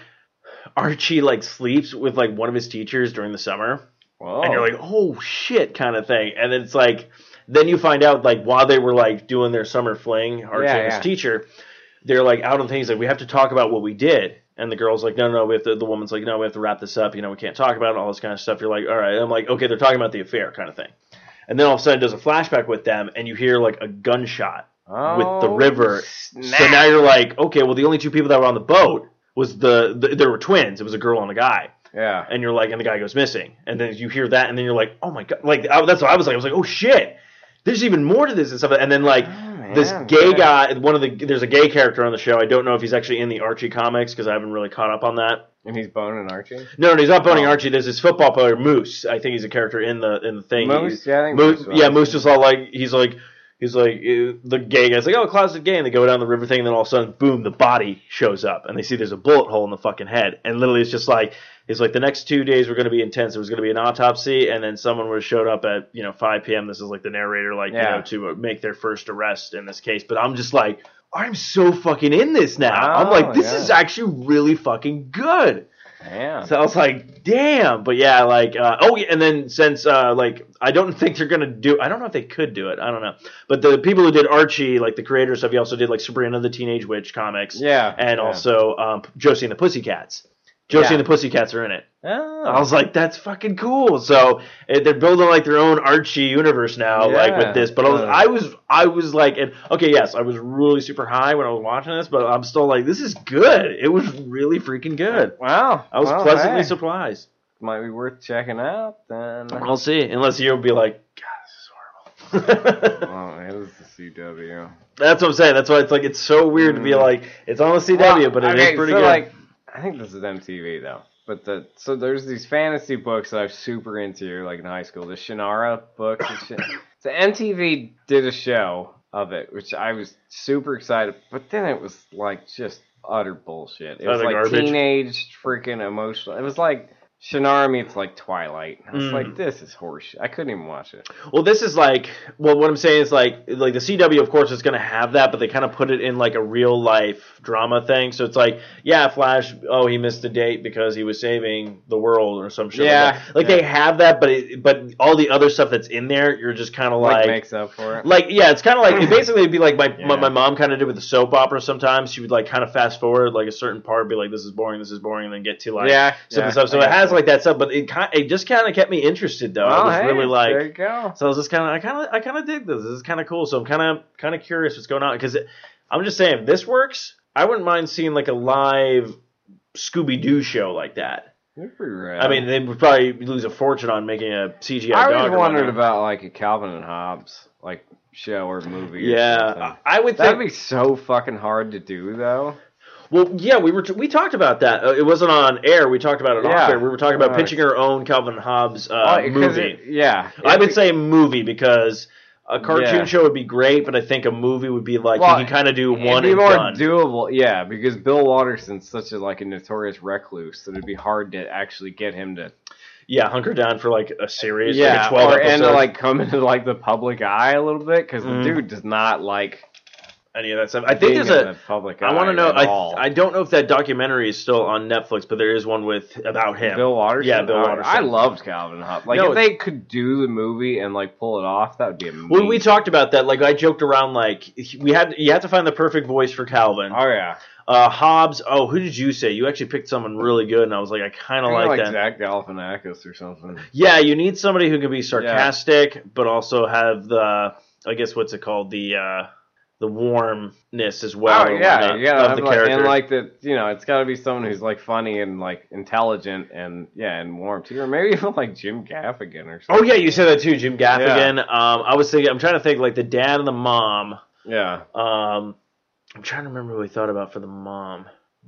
A: Archie like sleeps with like one of his teachers during the summer.
E: Whoa.
A: And you're like, oh shit, kind of thing. And then it's like, then you find out like while they were like doing their summer fling, Archie
E: Yeah,
A: and his
E: yeah.
A: teacher, they're like out on things like we have to talk about what we did. And the girl's like, no, no, no, we have to. The woman's like, no, we have to wrap this up. You know, we can't talk about it. All this kind of stuff. You're like, all right. And I'm like, okay, they're talking about the affair, kind of thing. And then all of a sudden, it does a flashback with them, and you hear like a gunshot
E: Oh,
A: with the river.
E: snap.
A: So now you're like, okay, well, the only two people that were on the boat was the, the there were twins. It was a girl and a guy.
E: Yeah.
A: And you're like, and the guy goes missing. And then you hear that, and then you're like, oh my god, like I, that's what I was like. I was like, oh shit, there's even more to this and stuff. And then like
E: Oh,
A: this
E: man,
A: gay
E: yeah.
A: guy, one of the there's a gay character on the show. I don't know if he's actually in the Archie comics because I haven't really caught up on that.
E: And he's boning Archie?
A: No, no, he's not boning
E: Oh.
A: Archie. There's this football player, Moose. I think he's a character in the in the thing.
E: Moose?
A: He-
E: Yeah, I think
A: Moose.
E: Moose was.
A: Yeah, Moose is all like he's like he's like uh, the gay guy's like, oh, closet gay, and they go down the river thing, and then all of a sudden, boom, the body shows up, and they see there's a bullet hole in the fucking head, and literally it's just like it's like the next two days were going to be intense. There was going to be an autopsy, and then someone would have showed up at you know five p.m. This is like the narrator, like
E: Yeah.
A: you know to uh, make their first arrest in this case. But I'm just like, I'm so fucking in this now. I'm
E: Wow,
A: like, this
E: yeah.
A: is actually really fucking good.
E: Yeah.
A: So I was like, damn. But yeah, like, uh, oh, yeah. And then since, uh, like, I don't think they're going to do, I don't know if they could do it. I don't know. But the people who did Archie, like the creators stuff, he also did like Sabrina the Teenage Witch comics.
E: Yeah.
A: And
E: yeah.
A: also um, Josie and the Pussycats. Josie
E: Yeah.
A: and the Pussycats are in it.
E: Oh.
A: I was like, that's fucking cool. So eh, they're building like their own Archie universe now, like
E: Yeah.
A: with this. But I was,
E: Uh.
A: I was, I was like, and okay, yes, I was really super high when I was watching this, but I'm still like, this is good. It was really freaking good.
E: Wow.
A: I was
E: Well,
A: pleasantly
E: hey.
A: surprised.
E: Might be worth checking out then.
A: I'll see, unless you'll be like, God, this is horrible.
E: Oh, it was the C W.
A: That's what I'm saying. That's why it's like it's so weird to be
E: Mm.
A: like it's on the C W,
E: Well,
A: but it is
E: okay,
A: pretty
E: so
A: good.
E: like, I think this is M T V though. But the so there's these fantasy books that I was super into, like in high school. The Shannara books and shit. So M T V did a show of it, which I was super excited. But then it was like just utter bullshit. It was
A: Utter
E: like
A: garbage.
E: teenage freaking emotional. It was like Shannara meets like Twilight. I was
A: Mm.
E: like, this is horseshit. I couldn't even watch it.
A: Well, this is like, well, what I'm saying is like, like the C W, of course, is going to have that, but they kind of put it in like a real life drama thing. So it's like, yeah, Flash, oh, he missed a date because he was saving the world or some shit.
E: Yeah,
A: like, that. like
E: yeah.
A: they have that, but it, but all the other stuff that's in there, you're just kind of
E: Like,
A: like,
E: makes up for it.
A: like yeah, it's kind of like it basically it'd be like my
E: Yeah.
A: my, my mom kind of did with the soap opera. Sometimes she would like kind of fast forward like a certain part, be like, this is boring, this is boring, and then get to like
E: yeah,
A: some
E: yeah,
A: stuff. So
E: I
A: it
E: got
A: has
E: you.
A: like that stuff, but it kind it just kind of kept me interested though.
E: Oh,
A: I was
E: hey,
A: really like.
E: there you go.
A: So I was just kind of, I kind of, I kind of dig this. This is kind of cool. So I'm kind of, kind of curious what's going on because I'm just saying, if this works, I wouldn't mind seeing like a live Scooby Doo show like that.
E: You're pretty rad.
A: I mean, they would probably lose a fortune on making a C G I
E: I
A: dog.
E: always
A: or
E: wondered
A: whatnot.
E: about like a Calvin and Hobbes like show or movie. Or
A: Yeah,
E: something.
A: I would
E: That'd
A: think.
E: be so fucking hard to do though.
A: Well, yeah, we were t- we talked about that. Uh, it wasn't on air. We talked about it
E: Yeah.
A: off air. We were talking about
E: Uh,
A: pitching our own Calvin and Hobbes uh,
E: Oh, 'cause
A: movie.
E: it- yeah,
A: I
E: It'd
A: would
E: be-
A: say movie because a cartoon
E: Yeah.
A: show would be great, but I think a movie would be like
E: Well,
A: you can kind of do
E: it'd
A: one
E: be
A: and
E: more
A: done.
E: doable. Yeah, because Bill Watterson's such a like a notorious recluse that it'd be hard to actually get him to
A: Yeah, hunker down for like a series,
E: yeah,
A: like a twelve
E: or and
A: episodes.
E: to like come into like the public eye a little bit because
A: Mm.
E: the dude does not like
A: any of that stuff. I think
E: being
A: there's
E: in
A: a.
E: the public
A: I
E: eye
A: want to know.
E: at
A: I
E: all.
A: I don't know if that documentary is still on Netflix, but there is one with about him.
E: Bill Watterson.
A: Yeah, Bill
E: Oh,
A: Watterson.
E: I loved Calvin and Hobbes. Like
A: No,
E: if they could do the movie and like pull it off, that would be amazing.
A: Well, we talked about that. Like I joked around. Like we had you have to find the perfect voice for Calvin.
E: Oh yeah,
A: Uh, Hobbs. Oh, who did you say? You actually picked someone really good, and I was like, I kind of
E: Kinda
A: like,
E: like
A: that.
E: Zach Galifianakis or something.
A: Yeah, you need somebody who can be sarcastic, but also have the. I guess what's it called? The uh, the warmness as well.
E: Oh
A: or
E: yeah,
A: whatnot
E: you gotta
A: of
E: have
A: the
E: like,
A: character.
E: and like the you know it's got to be someone who's like funny and like intelligent and yeah and warm too, or maybe even like Jim Gaffigan or something.
A: Oh yeah, you said that too, Jim Gaffigan. Um, I was thinking, I'm trying to think like the dad and the mom.
E: Yeah,
A: Um, I'm trying to remember who we thought about for the mom.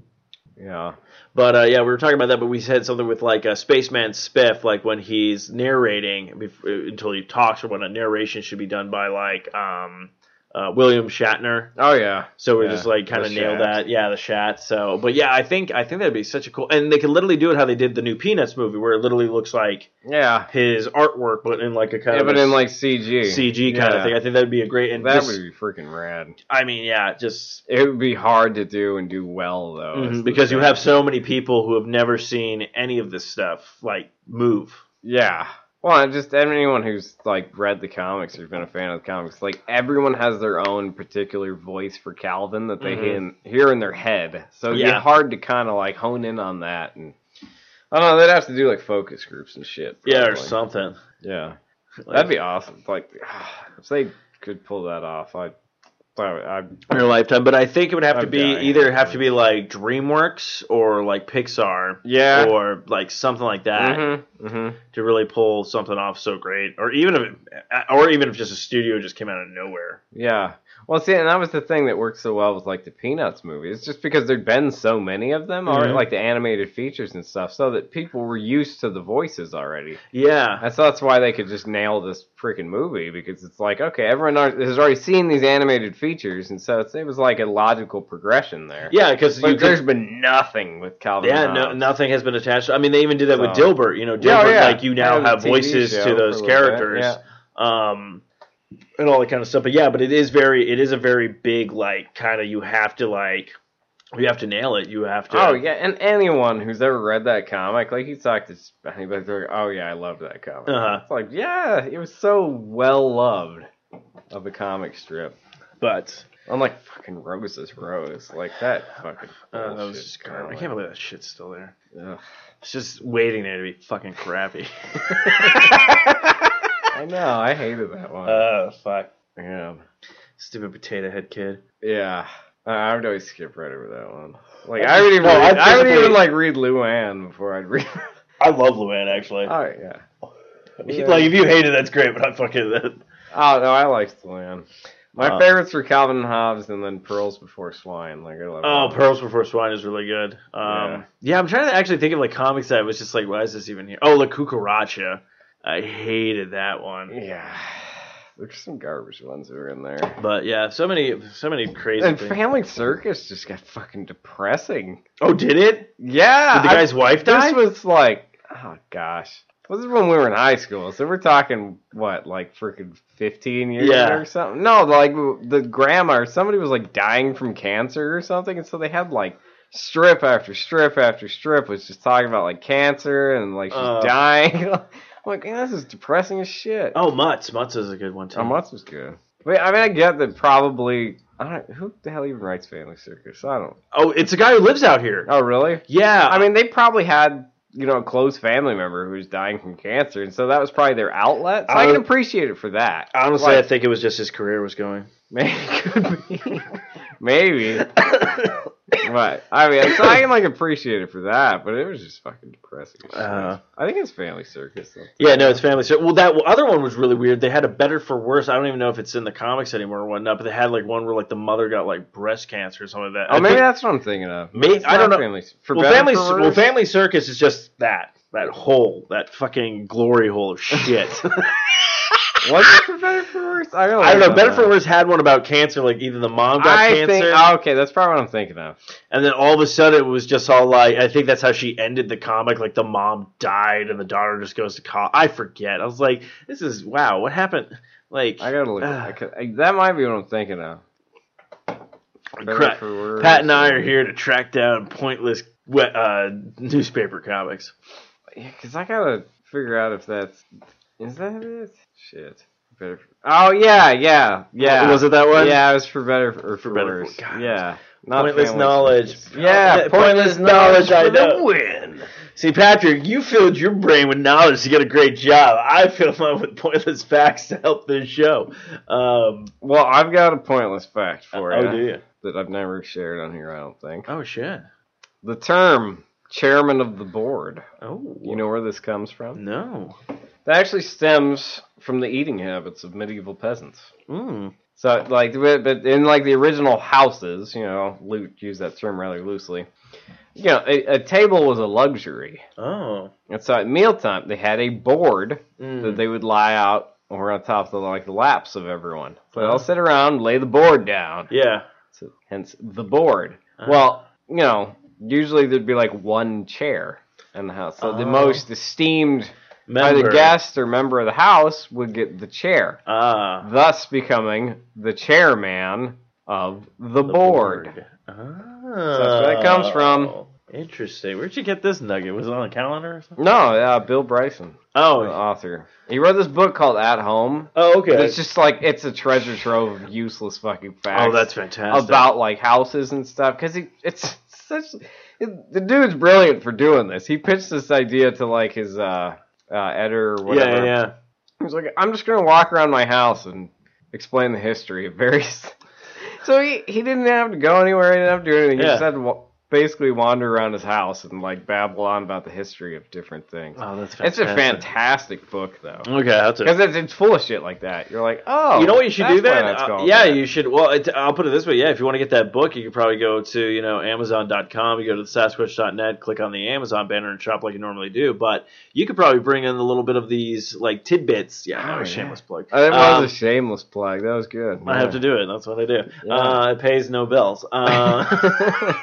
E: yeah.
A: But uh, yeah, we were talking about that. But we said something with like a Spaceman Spiff, like when he's narrating before, until he talks or when a narration should be done by like um uh, William Shatner.
E: Oh yeah.
A: So we
E: Yeah,
A: just like kind
E: the
A: of nailed
E: Shat.
A: that. Yeah, the Shat. So, but yeah, I think I think that'd be such a cool. And they could literally do it how they did the new Peanuts movie, where it literally looks like
E: Yeah.
A: his artwork, but in like a kind
E: Yeah,
A: of
E: but
A: a
E: in like C G.
A: C G kind of
E: Yeah.
A: thing. I think that'd be a great. And
E: That
A: just,
E: would be freaking rad.
A: I mean, yeah, just
E: It would be hard to do and do well though.
A: mhm,
E: is the
A: because you
E: thing.
A: have so many people who have never seen any of this stuff like move.
E: Yeah. Well, and just anyone who's like read the comics or been a fan of the comics, like everyone has their own particular voice for Calvin that they
A: Mhm.
E: hear, in, hear in their head. So it'd
A: Yeah.
E: be hard to kind of like hone in on that. And I don't know, they'd have to do like focus groups and shit.
A: Yeah, or
E: probably.
A: something.
E: Yeah,
A: Like,
E: that'd be awesome. Like if they could pull that off, I, I, I
A: in your lifetime. But I think it would have to
E: I'm
A: be
E: dying.
A: either have to be like DreamWorks or like Pixar.
E: yeah.
A: Or like something like that
E: Mm-hmm. Mm-hmm.
A: to really pull something off so great, or even if, it, or even if just a studio just came out of nowhere.
E: Yeah. Well, see, and that was the thing that worked so well with like the Peanuts movies, just because there'd been so many of them, or
A: Mhm.
E: like the animated features and stuff, so that people were used to the voices already.
A: Yeah,
E: And so that's why they could just nail this freaking movie, because it's like, okay, everyone ar- has already seen these animated features, and so it's, it was like a logical progression there.
A: yeah, because
E: But
A: you
E: there's
A: could,
E: been nothing with Calvin.
A: yeah,
E: and
A: no,
E: Hobbes.
A: nothing has been attached. I mean, they even did that with
E: So-
A: Dilbert. You know,
E: Yeah,
A: Dilbert,
E: yeah.
A: like you now
E: Yeah,
A: have
E: the T V
A: voices
E: show
A: to
E: for
A: those
E: a little bit,
A: characters,
E: yeah.
A: um, and all that kind of stuff. But yeah, but it is very, it is a very big, like, kind of you have to like, you have to nail it. You have to.
E: Oh yeah, and anyone who's ever read that comic, like you talk to anybody, they're like, oh yeah, I loved that comic.
A: Uh-huh.
E: It's like, yeah, it was so well loved of a comic strip.
A: But
E: Unlike fucking Rose's Rose, like that fucking.
A: uh, that was
E: bullshit
A: just garbage. I
E: comic.
A: can't believe that shit's still there.
E: Ugh.
A: It's just waiting there to be fucking crappy.
E: I know, I hated that one.
A: Oh fuck.
E: yeah,
A: Stupid potato head kid.
E: yeah. I I would always skip right over that one. Like I would even,
A: No, I
E: read, I would
A: physically-
E: even like read Luann before I'd read.
A: I love Luann actually.
E: Oh yeah. Yeah.
A: Like if you hate it, that's great. But I fucking that.
E: Oh no, I liked Luann. My
A: Uh,
E: favorites were Calvin and Hobbes, and then Pearls Before Swine. Like I love.
A: Oh,
E: that.
A: Pearls Before Swine is really good. Um,
E: Yeah.
A: yeah. I'm trying to actually think of like comics that was just like, why is this even here? Oh, La Cucaracha. I hated that one.
E: Yeah. There's some garbage ones that are in there.
A: But yeah, so many, so many crazy
E: And
A: things.
E: Family Circus just got fucking depressing.
A: Oh, did it?
E: Yeah.
A: Did the
E: I-
A: guy's wife die?
E: This was like, oh gosh. This is when we were in high school, so we're talking, what, like freaking fifteen years
A: Yeah.
E: ago or something? No, like the grandma or somebody was like dying from cancer or something, and so they had like strip after strip after strip was just talking about like cancer and like she's
A: Uh.
E: dying. I'm like, man, this is depressing as shit.
A: Oh, Mutts. Mutts is a good one too.
E: Oh, Mutts was good. But I mean, I get that probably. I don't. Who the hell even writes Family Circus? I don't.
A: Oh, it's a guy who lives out here.
E: Oh, really?
A: Yeah.
E: I mean, they probably had, you know, a close family member who was dying from cancer, and so that was probably their outlet. So I,
A: I
E: can
A: would-
E: appreciate it for that.
A: honestly, I
E: Like,
A: think it was just his career was going.
E: maybe could be, maybe. But I mean, so I can like appreciate it for that, but it was just fucking depressing. as shit.
A: Uh,
E: I think it's Family Circus. Though.
A: Yeah, no, it's Family Circus. Well, that other one was really weird. They had a Better for Worse. I don't even know if it's in the comics anymore or whatnot, but they had like one where like the mother got like breast cancer or something like that.
E: Oh,
A: I
E: maybe
A: think-
E: that's what I'm thinking of.
A: May-
E: It's
A: I don't
E: not
A: know.
E: Family, for
A: well,
E: better,
A: family,
E: for
A: well,
E: worse?
A: Family Circus is just that that hole, that fucking glory hole of shit.
E: Was it for better for worse? I don't,
A: I don't know.
E: know
A: Better for
E: that.
A: Worse had one about cancer, like either the mom got
E: I
A: cancer,
E: think. Oh, okay, that's probably what I'm thinking of.
A: and then all of a sudden it was just all like, I think that's how she ended the comic. Like the mom died, and the daughter just goes to college. I forget. I was like, this is wow. What happened? Like,
E: I gotta look.
A: uh,
E: I could, I, that might be what I'm thinking of. Better
A: crap.
E: for worse.
A: Pat and I are here to track down pointless wet, uh, newspaper comics.
E: Yeah, because I gotta figure out if that's. Is that it? Shit. Better. For, oh yeah, yeah, yeah.
A: Was it that one?
E: Yeah, it was for better or for,
A: For better
E: worse.
A: for- God.
E: Yeah. Not
A: Pointless
E: Family
A: knowledge.
E: Circus. Yeah,
A: Oh, pointless knowledge, I
E: for
A: know.
E: the win.
A: See, Patrick, you filled your brain with knowledge to get a great job. I fill mine with pointless facts to help this show. Um,
E: Well, I've got a pointless fact for
A: oh,
E: you
A: do you?
E: that I've never shared on here. I don't think.
A: Oh, shit.
E: The term "chairman of the board."
A: Oh.
E: You know where this comes from?
A: No.
E: That actually stems from the eating habits of medieval peasants.
A: Mm.
E: So, like, but in like the original houses, you know, Luke used that term rather loosely. You know, a, a table was a luxury,
A: Oh.
E: and so at mealtime they had a board
A: Mm.
E: that they would lie out over on top of the, like the laps of everyone. So they all sit around, lay the board down.
A: Yeah.
E: So, hence the board.
A: Uh-huh.
E: Well, you know, usually there'd be like one chair in the house. So the
A: Oh.
E: most esteemed
A: Member.
E: either guest or member of the house would get the chair,
A: Ah.
E: thus becoming the chairman of the, board.
A: Ah.
E: that's where it comes from.
A: Interesting. Where'd you get this nugget? Was it on a calendar or something?
E: No, yeah, Bill Bryson, the
A: Oh.
E: author. He wrote this book called At Home.
A: Oh, okay.
E: It's just like, it's a treasure trove of useless fucking facts.
A: Oh, that's fantastic.
E: About like houses and stuff, because he it's such it, the dude's brilliant for doing this. He pitched this idea to like his uh, uh editor or
A: Yeah,
E: whatever.
A: yeah, yeah.
E: He was like, I'm just gonna walk around my house and explain the history of various. So he he didn't have to go anywhere. He didn't have to do anything. He
A: Yeah.
E: just had to wa- basically wander around his house and like babble on about the history of different things.
A: Oh, that's
E: It's
A: fantastic.
E: a fantastic book though.
A: Okay, that's it.
E: Because it's, it's full of shit like that. You're like, oh,
A: You know what you should
E: that's
A: do
E: why
A: then?
E: that's
A: Uh,
E: called
A: yeah,
E: that.
A: you should. Well, it, I'll put it this way. Yeah, if you want to get that book, you could probably go to, you know, amazon dot com. You go to the sasquatch dot net, click on the Amazon banner and shop like you normally do. But you could probably bring in a little bit of these, like, tidbits. Yeah, no,
E: Oh, yeah.
A: shameless plug.
E: Oh, that
A: Um,
E: was a shameless plug. That was good.
A: I have to do it. That's what I do.
E: Yeah.
A: Uh, it pays no bills. Uh,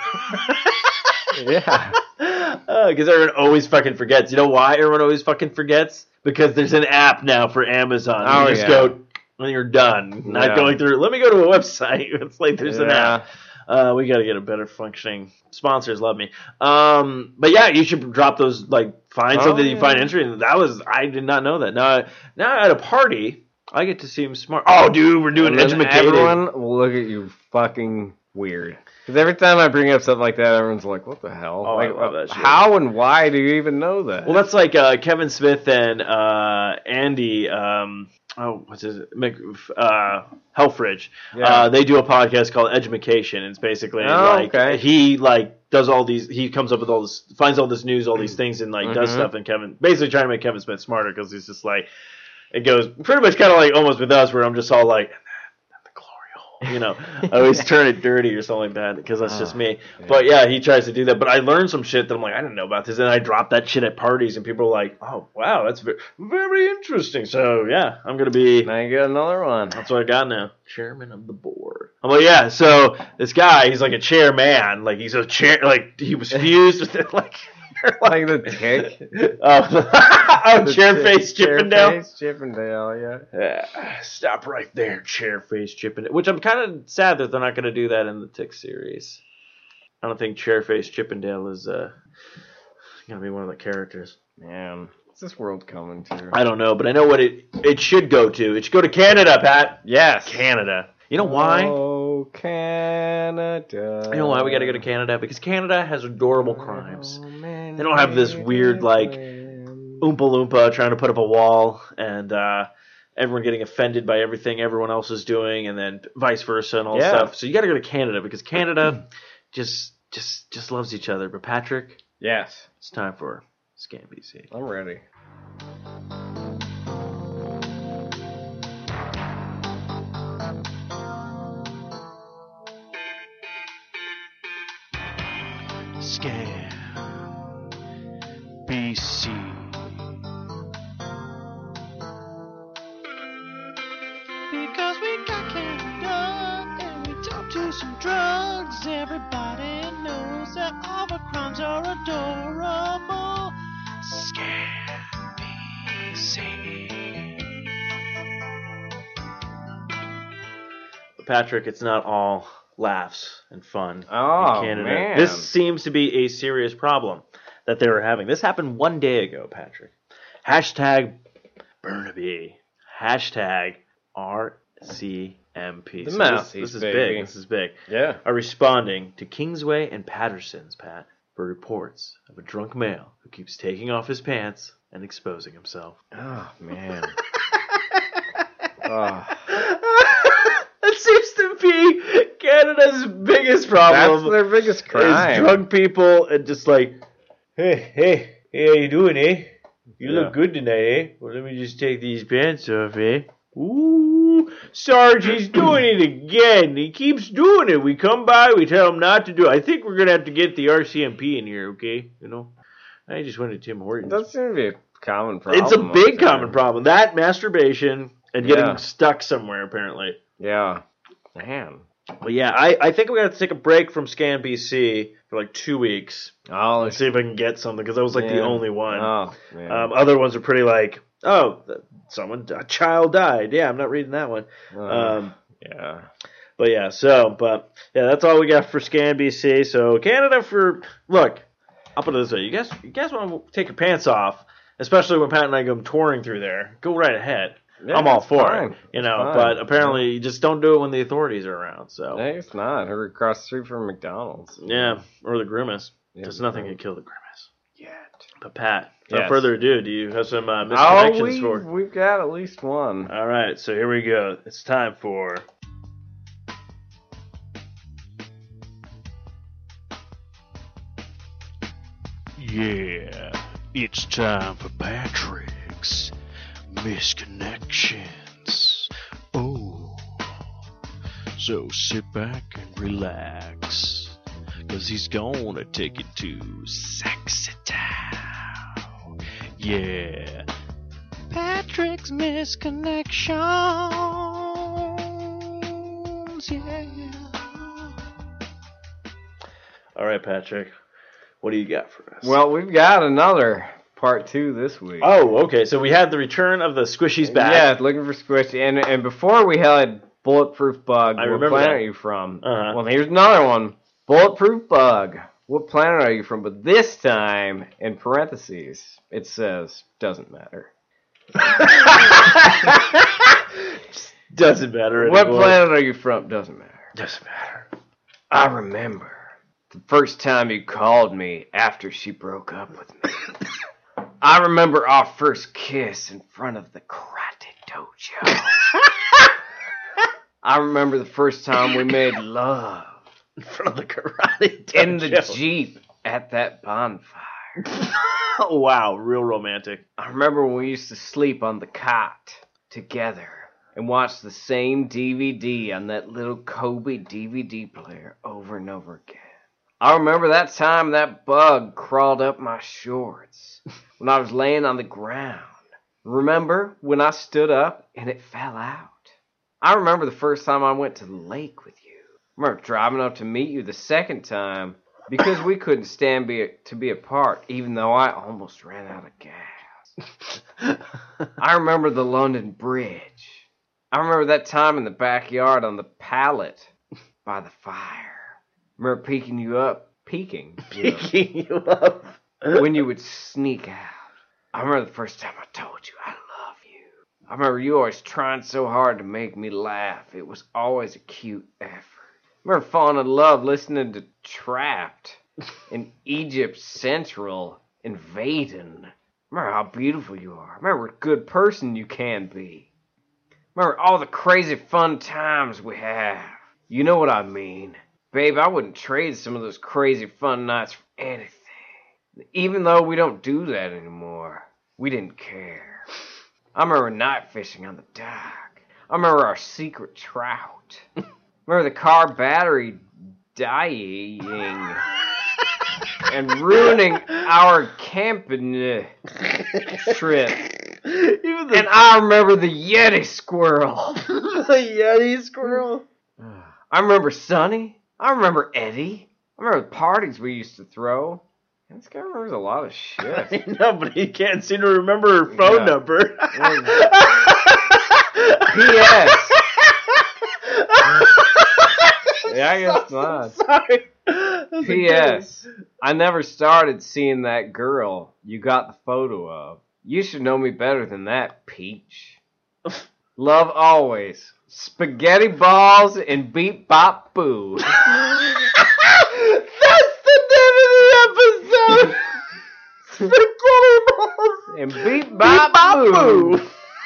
E: Yeah.
A: Because everyone always fucking forgets. You know why everyone always fucking forgets? Because there's an app now for Amazon.
E: Oh,
A: you just
E: yeah.
A: go when you're done. Not
E: Yeah.
A: going through, let me go to a website. It's like there's an
E: Yeah.
A: app. Uh, we got to get a better functioning. Sponsors love me. Um, but yeah, you should drop those, like, find
E: Oh,
A: something you
E: yeah.
A: find interesting. That was, I did not know that. Now, now at a party, I get to seem smart. Oh, dude, we're doing
E: And then
A: educated.
E: everyone will look at you fucking weird. Because every time I bring up something like that, everyone's like, what the hell?
A: Oh, I
E: like,
A: love that shit.
E: how and why do you even know that?
A: Well, that's like uh, Kevin Smith and uh, Andy. Um, oh, what's his Mc, uh, Helfrich?
E: Yeah.
A: Uh, they do a podcast called Edumacation. It's basically
E: Oh,
A: like
E: okay.
A: he like does all these. He comes up with all this, finds all this news, all these things, and like does
E: Mhm.
A: stuff. And Kevin basically trying to make Kevin Smith smarter because he's just like it goes pretty much kind of like almost with us, where I'm just all like. You know, I always turn it dirty or something like that because that's just
E: Oh,
A: me.
E: yeah.
A: But yeah, he tries to do that. But I learned some shit that I'm like, I didn't know about this. And I drop that shit at parties, and people are like, oh, wow, that's very, very interesting. So yeah, I'm going to be,
E: Now you got another one.
A: that's what I got now. Chairman of the board. I'm like, yeah, so this guy, he's like a chairman. Like, he's a chair, like, he was fused with it. Like,
E: Like the tick.
A: oh, oh chair-face Chippendale.
E: Chairface Chippendale, yeah.
A: Yeah, stop right there, Chairface Chippendale. Which I'm kind of sad that they're not going to do that in the Tick series. I don't think Chairface Chippendale is uh, going to be one of the characters.
E: Man, what's this world coming to?
A: I don't know, but I know what it it should go to. It should go to Canada, Pat.
E: Yes.
A: Canada. You know why?
E: Oh, Canada.
A: You know why we got to go to Canada? Because Canada has adorable crimes.
E: They
A: They don't have this weird, like, Oompa Loompa trying to put up a wall and uh, everyone getting offended by everything everyone else is doing, and then vice versa and all
E: Yeah.
A: stuff. So you got to go to Canada because Canada just just just loves each other. But Patrick,
E: Yes,
A: it's time for Scam B C.
E: I'm ready.
C: Scam B C.
F: Because we got Canada and we talk to some drugs. Everybody knows that all the crimes are adorable. Scam B C.
A: But Patrick, it's not all laughs and fun
E: Oh,
A: in Canada.
E: man.
A: This seems to be a serious problem that they were having. This happened one day ago, Patrick. Hashtag Burnaby. Hashtag R C M P.
E: The
A: So this,
E: Mouthies,
A: this is
E: baby.
A: big. This is big.
E: Yeah.
A: Are responding to Kingsway and Patterson's, Pat, for reports of a drunk male who keeps taking off his pants and exposing himself.
E: Oh, man. oh.
A: That seems to be Canada's biggest problem.
E: That's their biggest
A: Is
E: crime.
A: drunk people and just like, hey, hey, hey, how you doing, eh? You
E: Yeah.
A: look good tonight, eh? Well, let me just take these pants off, eh? Ooh, Sarge, he's doing it again. He keeps doing it. We come by, we tell him not to do it. I think we're going to have to get the R C M P in here, okay? You know? I just went to Tim Hortons.
E: That seems to be a common problem.
A: It's a big
E: up there.
A: common problem. That, masturbation, and getting
E: Yeah.
A: stuck somewhere, apparently.
E: Yeah. Man.
A: But yeah, I, I think we got to take a break from Scan B C for like two weeks
E: Oh,
A: and see if I can get something, because that was like the
E: yeah.
A: only one.
E: Oh, man.
A: Um, other ones are pretty like, oh, th- someone, a child died. Yeah, I'm not reading that one.
E: Uh,
A: Um,
E: yeah.
A: but yeah, so, but yeah, that's all we got for Scan B C. So Canada for, look, I'll put it this way. You guys, you guys want to take your pants off, especially when Pat and I go touring through there, go right ahead.
E: Yeah,
A: I'm all
E: it's
A: for
E: fine.
A: it, you
E: It's
A: know,
E: fine.
A: but apparently you just don't do it when the authorities are around, so.
E: Hey, it's not. Her across the street from McDonald's.
A: Yeah, or the Grimace.
E: Yeah,
A: Just nothing
E: yeah.
A: can kill the Grimace.
E: Yet.
A: But Pat, without
E: Yes.
A: further ado, do you have some uh,
E: Oh,
A: misconnections
E: we,
A: for?
E: we've got at least one.
A: All right, so here we go. It's time for.
F: Yeah, it's time for Patrick's Misconnections. Oh, so sit back and relax, cause he's gonna take it to sexy town. Yeah, Patrick's Misconnections. Yeah.
A: All right, Patrick. What do you got for us?
E: Well, we've got another part two this week.
A: Oh, okay. So we had the return of the Squishies back.
E: Yeah, looking for Squishy. And and before we had Bulletproof Bug,
A: I
E: what
A: remember
E: planet
A: that.
E: are you from?
A: Uh-huh.
E: Well, here's another one. Bulletproof Bug, what planet are you from? But this time, in parentheses, it says, doesn't matter.
A: Just doesn't matter
E: What
A: anymore.
E: planet are you from? Doesn't matter.
A: Doesn't matter.
E: I remember the first time you called me after she broke up with me. I remember our first kiss in front of the karate dojo. I remember the first time we made love
A: In front of the karate
E: in the
A: dojo.
E: Jeep at that bonfire.
A: Oh, wow, real romantic.
E: I remember when we used to sleep on the cot together and watch the same D V D on that little Kobe D V D player over and over again. I remember that time that bug crawled up my shorts when I was laying on the ground. Remember when I stood up and it fell out? I remember the first time I went to the lake with you. I remember driving up to meet you the second time because we couldn't stand be, to be apart, even though I almost ran out of gas. I remember the London Bridge. I remember that time in the backyard on the pallet by the fire. I remember peeking you up, peeking, you know,
A: Picking you up.
E: when you would sneak out. I remember the first time I told you I love you. I remember you always trying so hard to make me laugh. It was always a cute effort. I remember falling in love listening to Trapped in Egypt Central invading. Remember how beautiful you are. Remember what a good person you can be. Remember all the crazy fun times we have. You know what I mean. Babe, I wouldn't trade some of those crazy fun nights for anything. Even though we don't do that anymore, we didn't care. I remember night fishing on the dock. I remember our secret trout. Remember the car battery dying and ruining our camping uh, trip.
A: Even the,
E: And I remember the Yeti squirrel.
A: the Yeti squirrel.
E: I remember Sonny. I remember Eddie. I remember the parties we used to throw. This guy remembers a lot of
A: I
E: shit.
A: know, but he can't seem to remember her phone
E: Yeah.
A: number.
E: P S Yeah, I guess not.
A: Sorry. That was a
E: P S I never started seeing that girl you got the photo of. You should know me better than that, Peach. Love always. Spaghetti balls and beep bop boo.
A: That's the name of the episode. Spaghetti balls
E: And beep bop boo.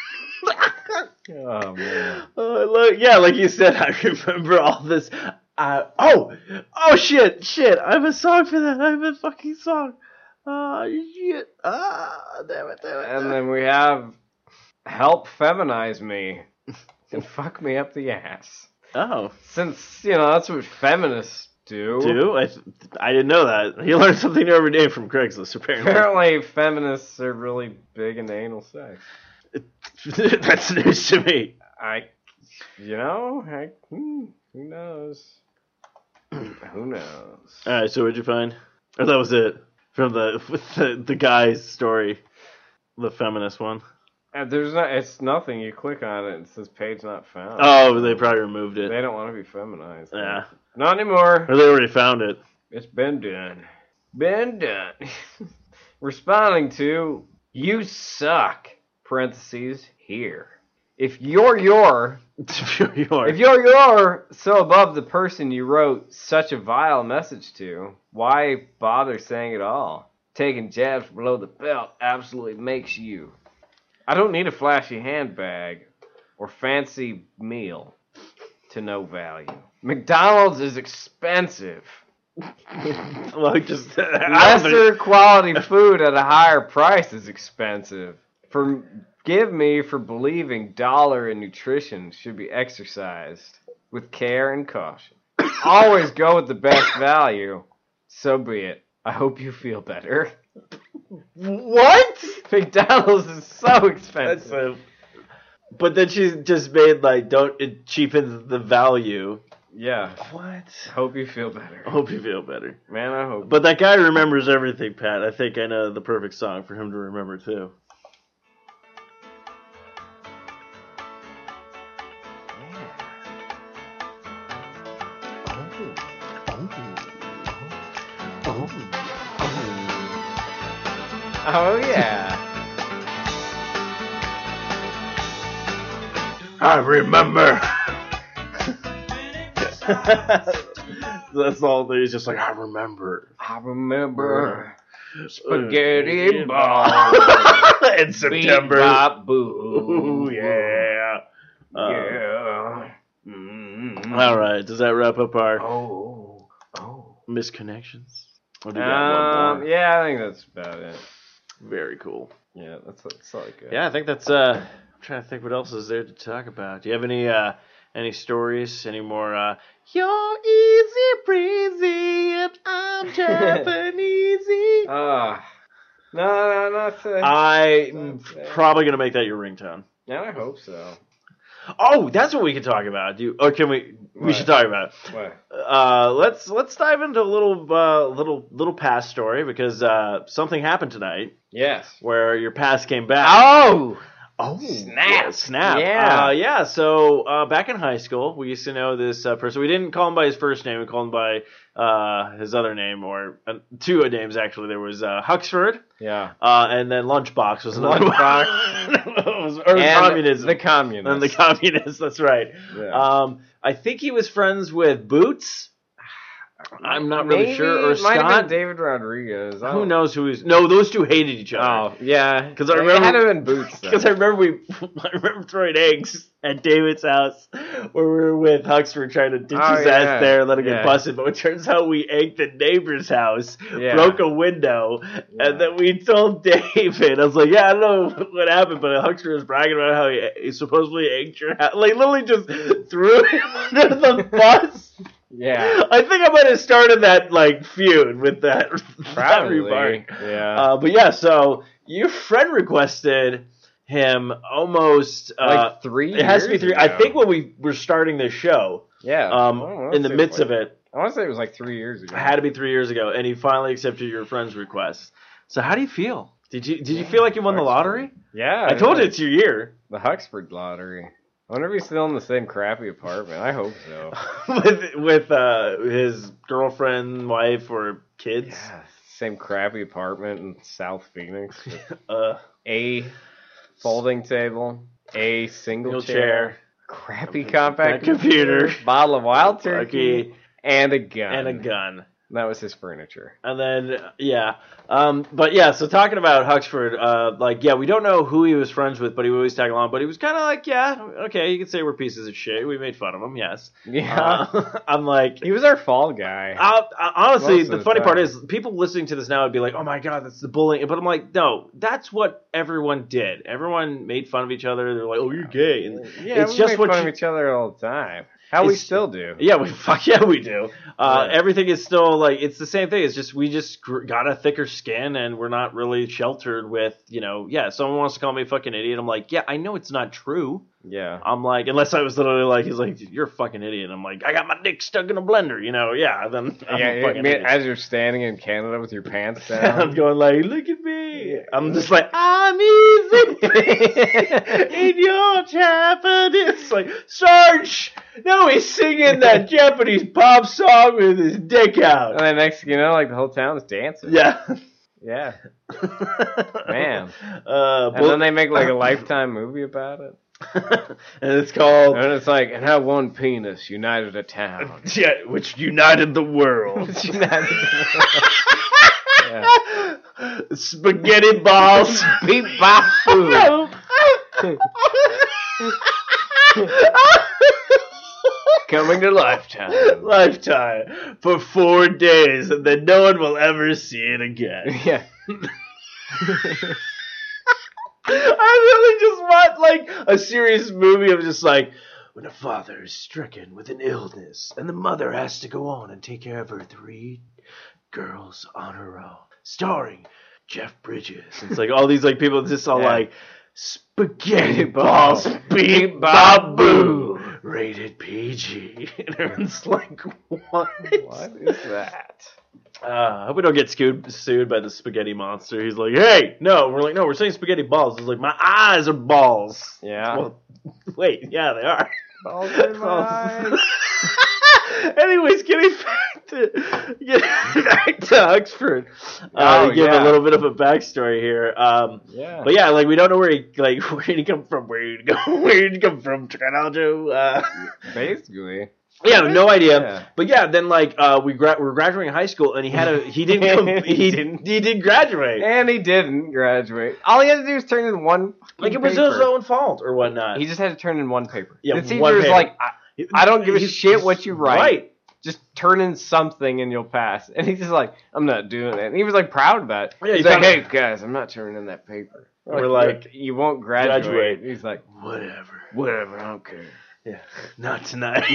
E: Oh man.
A: Uh, look, yeah, like you said, I remember all this. Uh, oh, oh shit, shit! I have a song for that. I have a fucking song. Oh shit! Ah, damn it, damn it.
E: And then we have help feminize me and fuck me up the ass.
A: oh,
E: Since, you know, that's what feminists do.
A: do I? I didn't know that. You learn something new every day from Craigslist, apparently.
E: Apparently feminists are really big into anal sex.
A: That's news to me.
E: I, you know, I, hmm, who knows? Who knows?
A: All right, so what'd you find? Or that was it from the the, the guy's story, the feminist one.
E: Uh, there's not. It's nothing. You click on it, it says page not found.
A: Oh, they probably removed it.
E: They don't want to be feminized.
A: Yeah.
E: Not anymore.
A: Or they already found it.
E: It's been done. Been done. Responding to you suck. Parentheses here. If you're your
A: If you're your-
E: if you're your so above the person you wrote such a vile message to, why bother saying it all? Taking jabs below the belt absolutely makes you. I don't need a flashy handbag or fancy meal to no value. McDonald's is expensive.
A: well, just
E: Lesser quality food at a higher price is expensive. Forgive me for believing dollar and nutrition should be exercised with care and caution. Always go with the best value. So be it. I hope you feel better.
A: What?
E: McDonald's is so expensive.
A: That's a, but then she just made like don't it cheapens the value.
E: Yeah.
A: What?
E: Hope you feel better.
A: I hope you feel better.
E: Man, I hope.
A: But that guy remembers everything, Pat. I think I know the perfect song for him to remember too.
E: Oh, yeah.
A: I remember. That's all. He's just like I remember.
E: I remember spaghetti ball
A: in September.
E: Bebop boo.
A: Ooh, yeah. Uh,
E: Yeah. Mm-hmm.
A: All right. Does that wrap up our
E: Oh. Oh.
A: misconnections? Or do you got one
E: Um,
A: more?
E: yeah, I think that's about it.
A: Very cool.
E: Yeah, that's that's like it.
A: Yeah, I think that's. Uh, I'm trying to think what else is there to talk about. Do you have any uh, any stories? Any more? Uh, You're easy breezy and I'm Japanesey.
E: Ah. no, no, not to,
A: I'm
E: That's it.
A: probably gonna make that your ringtone.
E: yeah, I hope so.
A: Oh, that's what we can talk about. Do you, or can we? We
E: What?
A: should talk about it.
E: What?
A: Uh, let's let's dive into a little uh, little little past story because uh, something happened tonight
E: Yes.
A: where your past came back.
E: Oh!
A: Oh,
E: Snap.
A: yeah, snap.
E: Yeah.
A: Uh, yeah, so uh, back in high school, we used to know this uh, person. We didn't call him by his first name. We called him by uh, his other name, or uh, two names, actually. There was uh, Huxford,
E: Yeah.
A: uh, and then Lunchbox was another
E: Lunchbox.
A: one. It was- or
E: And
A: communism.
E: The communist.
A: And the communist, that's right.
E: Yeah.
A: Um, I think he was friends with Boots. I'm not really
E: Maybe
A: sure. Or
E: it might have
A: Scott.
E: been David Rodriguez. I
A: Who
E: don't-
A: knows who is? No, those two hated each other.
E: Oh, yeah.
A: 'Cause I
E: It
A: remember-
E: had to have been Boots. though.
A: Because I remember we, I remember throwing eggs at David's house where we were with Huxford trying to ditch
E: Oh,
A: his
E: yeah.
A: ass there and let him
E: Yeah.
A: get busted. But it turns out we egged the neighbor's house,
E: Yeah.
A: broke a window,
E: Yeah.
A: and then we told David. I was like, yeah, I don't know what happened, but Huxford was bragging about how he, he supposedly egged your house. Like, literally just threw him under the bus.
E: Yeah.
A: I think I might have started that, like, feud with that, that
E: Probably.
A: remark.
E: Yeah.
A: Uh, but yeah, so your friend requested him almost uh,
E: like three
A: it has to be
E: years
A: three.
E: ago.
A: I think when we were starting this show,
E: Yeah.
A: um,
E: I don't wanna
A: in the
E: say
A: midst
E: like-
A: of it,
E: I want to say it was like three years ago.
A: it had to be three years ago, and he finally accepted your friend's request. So how do you feel? Did you did you feel like you won the lottery?
E: Yeah.
A: I told you
E: know.
A: it's your year
E: The Huxford lottery. I wonder if he's still in the same crappy apartment. I hope so.
A: with with uh, his girlfriend, wife, or kids.
E: Yeah. Same crappy apartment in South Phoenix. with
A: Uh,
E: A folding table, a single
A: Single
E: chair,
A: chair.
E: crappy compact
A: computer,
E: bottle of wild turkey,
A: turkey,
E: and a gun.
A: and a gun.
E: That was his furniture.
A: And then, yeah. Um, but yeah, so talking about Huxford, uh, like, yeah, we don't know who he was friends with, but he would always tag along. But he was kind of like, yeah, okay, you can say we're pieces of shit. We made fun of him, yes.
E: Yeah.
A: Uh, I'm like,
E: He was our fall guy.
A: I'll, I, honestly,
E: Most of
A: the
E: the
A: funny part
E: time.
A: is people listening to this now would be like, oh my God, that's the bullying. But I'm like, no, that's what everyone did. Everyone made fun of each other. They're like, oh, you're gay. And
E: Yeah,
A: it's
E: we
A: just
E: make
A: what
E: fun
A: you-
E: of each other all the time. How we
A: it's-
E: still do.
A: Yeah, we fuck yeah we do. Uh,
E: Yeah.
A: Everything is still like it's the same thing. It's just we just gr- got a thicker skin and we're not really sheltered with you know. Yeah, someone wants to call me a fucking idiot. I'm like, yeah, I know it's not true.
E: Yeah.
A: I'm like, unless I was literally like, he's like, you're a fucking idiot. I'm like, I got my dick stuck in a blender, you know? Yeah, then I'm
E: yeah,
A: a
E: I
A: fucking
E: mean,
A: idiot.
E: as you're standing in Canada with your pants
A: I'm
E: down.
A: going like, look at me. I'm just like, I'm easy in your Japanese. Like, Sarge, no, he's singing that Japanese pop song with his dick
E: and
A: out.
E: then next thing you know, like the whole town's dancing.
A: Yeah.
E: Yeah. Man.
A: Uh,
E: And then they make like a Lifetime movie about it.
A: and it's called,
E: And it's like, and how one penis united a town.
A: yeah, which united the world.
E: United yeah.
A: Spaghetti balls.
E: Beep bop boo. Coming to Lifetime.
A: Lifetime for four days, and then no one will ever see it again.
E: Yeah.
A: I really just want like a serious movie of just like when a father is stricken with an illness, and the mother has to go on and take care of her three girls on her own, starring Jeff Bridges. It's like all these like people just all
E: Yeah.
A: like spaghetti balls, beep bop boo, rated P G. And everyone's like, what?
E: What is that?
A: Uh, I hope we don't get sued, sued by the spaghetti monster. He's like, hey, no. We're like, no, we're saying spaghetti balls. He's like, my eyes are balls.
E: Yeah.
A: Well, wait, yeah, they are.
E: Balls in my eyes.
A: Anyways, getting back to getting back to Oxford. Uh,
E: Oh,
A: to give
E: yeah.
A: a little bit of a backstory here. Um,
E: Yeah.
A: but yeah, like we don't know where he like where did he come from? Where did he go? Where did he come from? Toronto. Uh,
E: Basically.
A: yeah, no idea.
E: Yeah.
A: But yeah, then like uh, we gra- we were graduating high school, and he had a he didn't com-
E: He
A: he
E: didn't.
A: he did graduate.
E: And he didn't graduate. All he had to do was turn in one
A: Like it
E: fucking
A: was
E: paper.
A: his own fault or whatnot.
E: He just had to turn in one paper.
A: Yeah,
E: the teacher
A: one
E: was
A: paper.
E: like, I, I don't give a
A: He's-
E: shit what you write.
A: Right.
E: Just turn in something and you'll pass. And he's just like, I'm not doing it. And he was like proud about it.
A: Yeah,
E: he's
A: he
E: like,
A: kinda-
E: hey guys, I'm not turning in that paper.
A: We're like,
E: you won't graduate.
A: graduate.
E: He's like,
A: Whatever.
E: whatever, I don't care.
A: Yeah. Not tonight.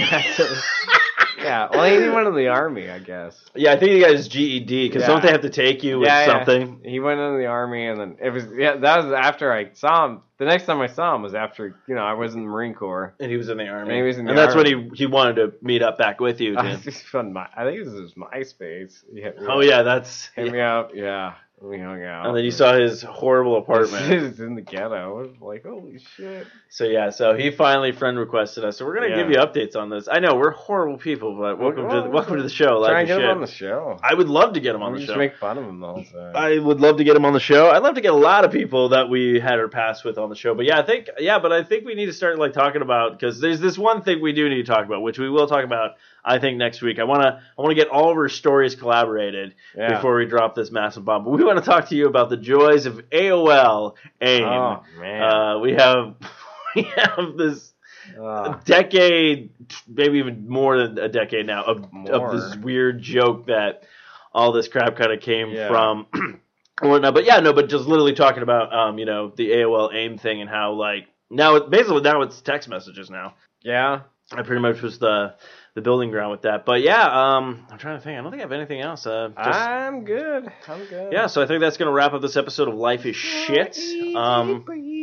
E: Yeah, well, he went in the army, I guess.
A: Yeah, I think he got his G E D because
E: Yeah.
A: don't they have to take you with
E: Yeah, yeah.
A: something?
E: He went into the army, and then it was yeah. That was after I saw him. The next time I saw him was after you know I was in the Marine Corps.
A: And he was in the army.
E: And he was in the
A: and that's
E: army.
A: when he he wanted to meet up back with you.
E: I
A: Jim.
E: was just fun. My, I think it was his MySpace. He hit me
A: Oh
E: up.
A: yeah, that's.
E: hit me up. Yeah, we hung out.
A: And then you saw his horrible apartment.
E: It was in the ghetto. I was like, holy shit.
A: So yeah, so he finally friend requested us. So we're gonna
E: Yeah.
A: give you updates on this. I know we're horrible people, but welcome
E: Well,
A: to the, welcome to the show.
E: Try
A: Life
E: and
A: is
E: get
A: shit.
E: him on the show.
A: I would love to get him on
E: We
A: the
E: just
A: show.
E: make fun of him the whole time.
A: I would love to get him on the show. I'd love to get a lot of people that we had our past with on the show. But yeah, I think yeah, but I think we need to start like talking about because there's this one thing we do need to talk about, which we will talk about. I think next week. I wanna I wanna get all of our stories collaborated
E: Yeah.
A: before we drop this massive bomb. But we want to talk to you about the joys of A O L AIM.
E: Oh man.
A: Uh, we have we have this
E: Uh,
A: decade, maybe even more than a decade now, of, of
E: More.
A: this weird joke that all this crap kind of came
E: Yeah.
A: from. Or whatnot. But yeah, no, but just literally talking about, um, you know, the A O L AIM thing and how, like, now, it, basically, now it's text messages now.
E: yeah.
A: I pretty much was the the building ground with that. But yeah, um, I'm trying to think. I don't think I have anything else. Uh, just,
E: I'm good. I'm good.
A: yeah, so I think that's going to wrap up this episode of Life is Shit. Um,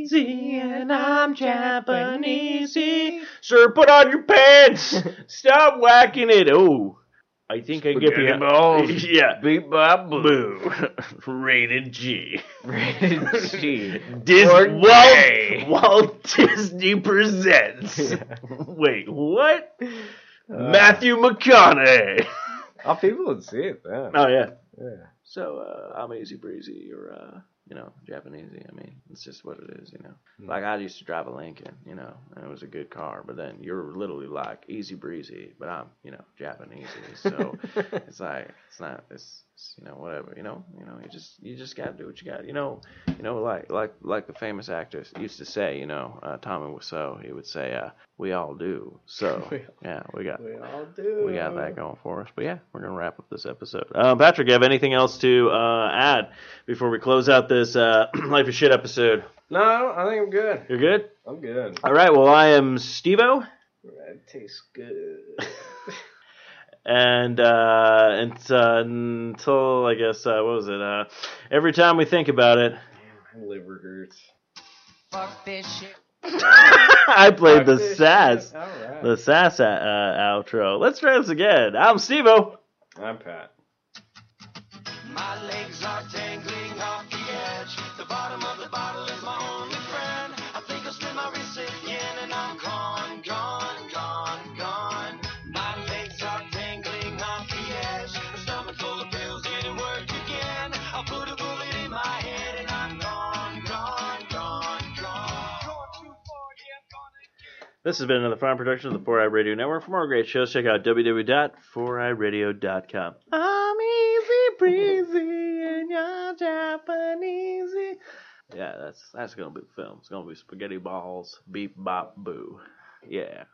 A: and I'm Japanese. Sir, put on your pants. Stop whacking it. Oh, I think I get
E: Spaghetti
A: the
E: balls.
A: Yeah.
E: Beep bop boo.
A: Boo. Rated G.
E: Rated G.
A: Dis-
E: Or
A: Walt,
E: gay.
A: Walt Disney presents. Wait, what? Matthew McConaughey.
E: Oh, people would see it then.
A: Oh yeah.
E: Yeah.
A: So uh, I'm easy breezy, or uh, you know, Japanesey. I mean, it's just what it is, you know.
E: Hmm.
A: Like I used to drive a Lincoln, you know, and it was a good car. But then you're literally like easy breezy, but I'm, you know, Japanesey. So it's like it's not, it's, it's you know, whatever, you know, you know, you just you just gotta do what you got, you know, you know, like like like the famous actor used to say, you know, uh, Tommy Wiseau, he would say, uh, "We all do." So yeah, we got.
E: We all do.
A: We got that going for us. But yeah, we're going to wrap up this episode. Uh, Patrick, you have anything else to uh, add before we close out this uh, Life is Shit episode?
E: No, I think I'm good.
A: You're good?
E: I'm good.
A: All right, well, I am Steve-O.
E: Right. It tastes good.
A: And uh, and uh, until I guess uh, what was it? Uh, every time we think about it,
E: My liver hurts.
F: Fuck this shit.
A: I played
E: Fuck
A: the
E: this
A: sass,
E: shit. All right.
A: the sass uh, outro. Let's try this again. I'm Steve-O.
E: I'm Pat.
D: My legs are dangling off the edge. The bottom of the bottle is my only friend. I think I'll split my wrist again and I'm gone, gone, gone, gone. My legs are dangling off the edge. My stomach full of pills getting worked again. I'll put a bullet in my head and I'm gone, gone, gone, gone. Going too far, yeah, I'm gonna get.
A: This has been another fine production of the four eye Radio Network. For more great shows, check out w w w dot four eye radio dot com. I'm easy breezy and you're Japanese. Yeah, that's that's gonna be the film. It's gonna be spaghetti balls, beep bop boo. Yeah.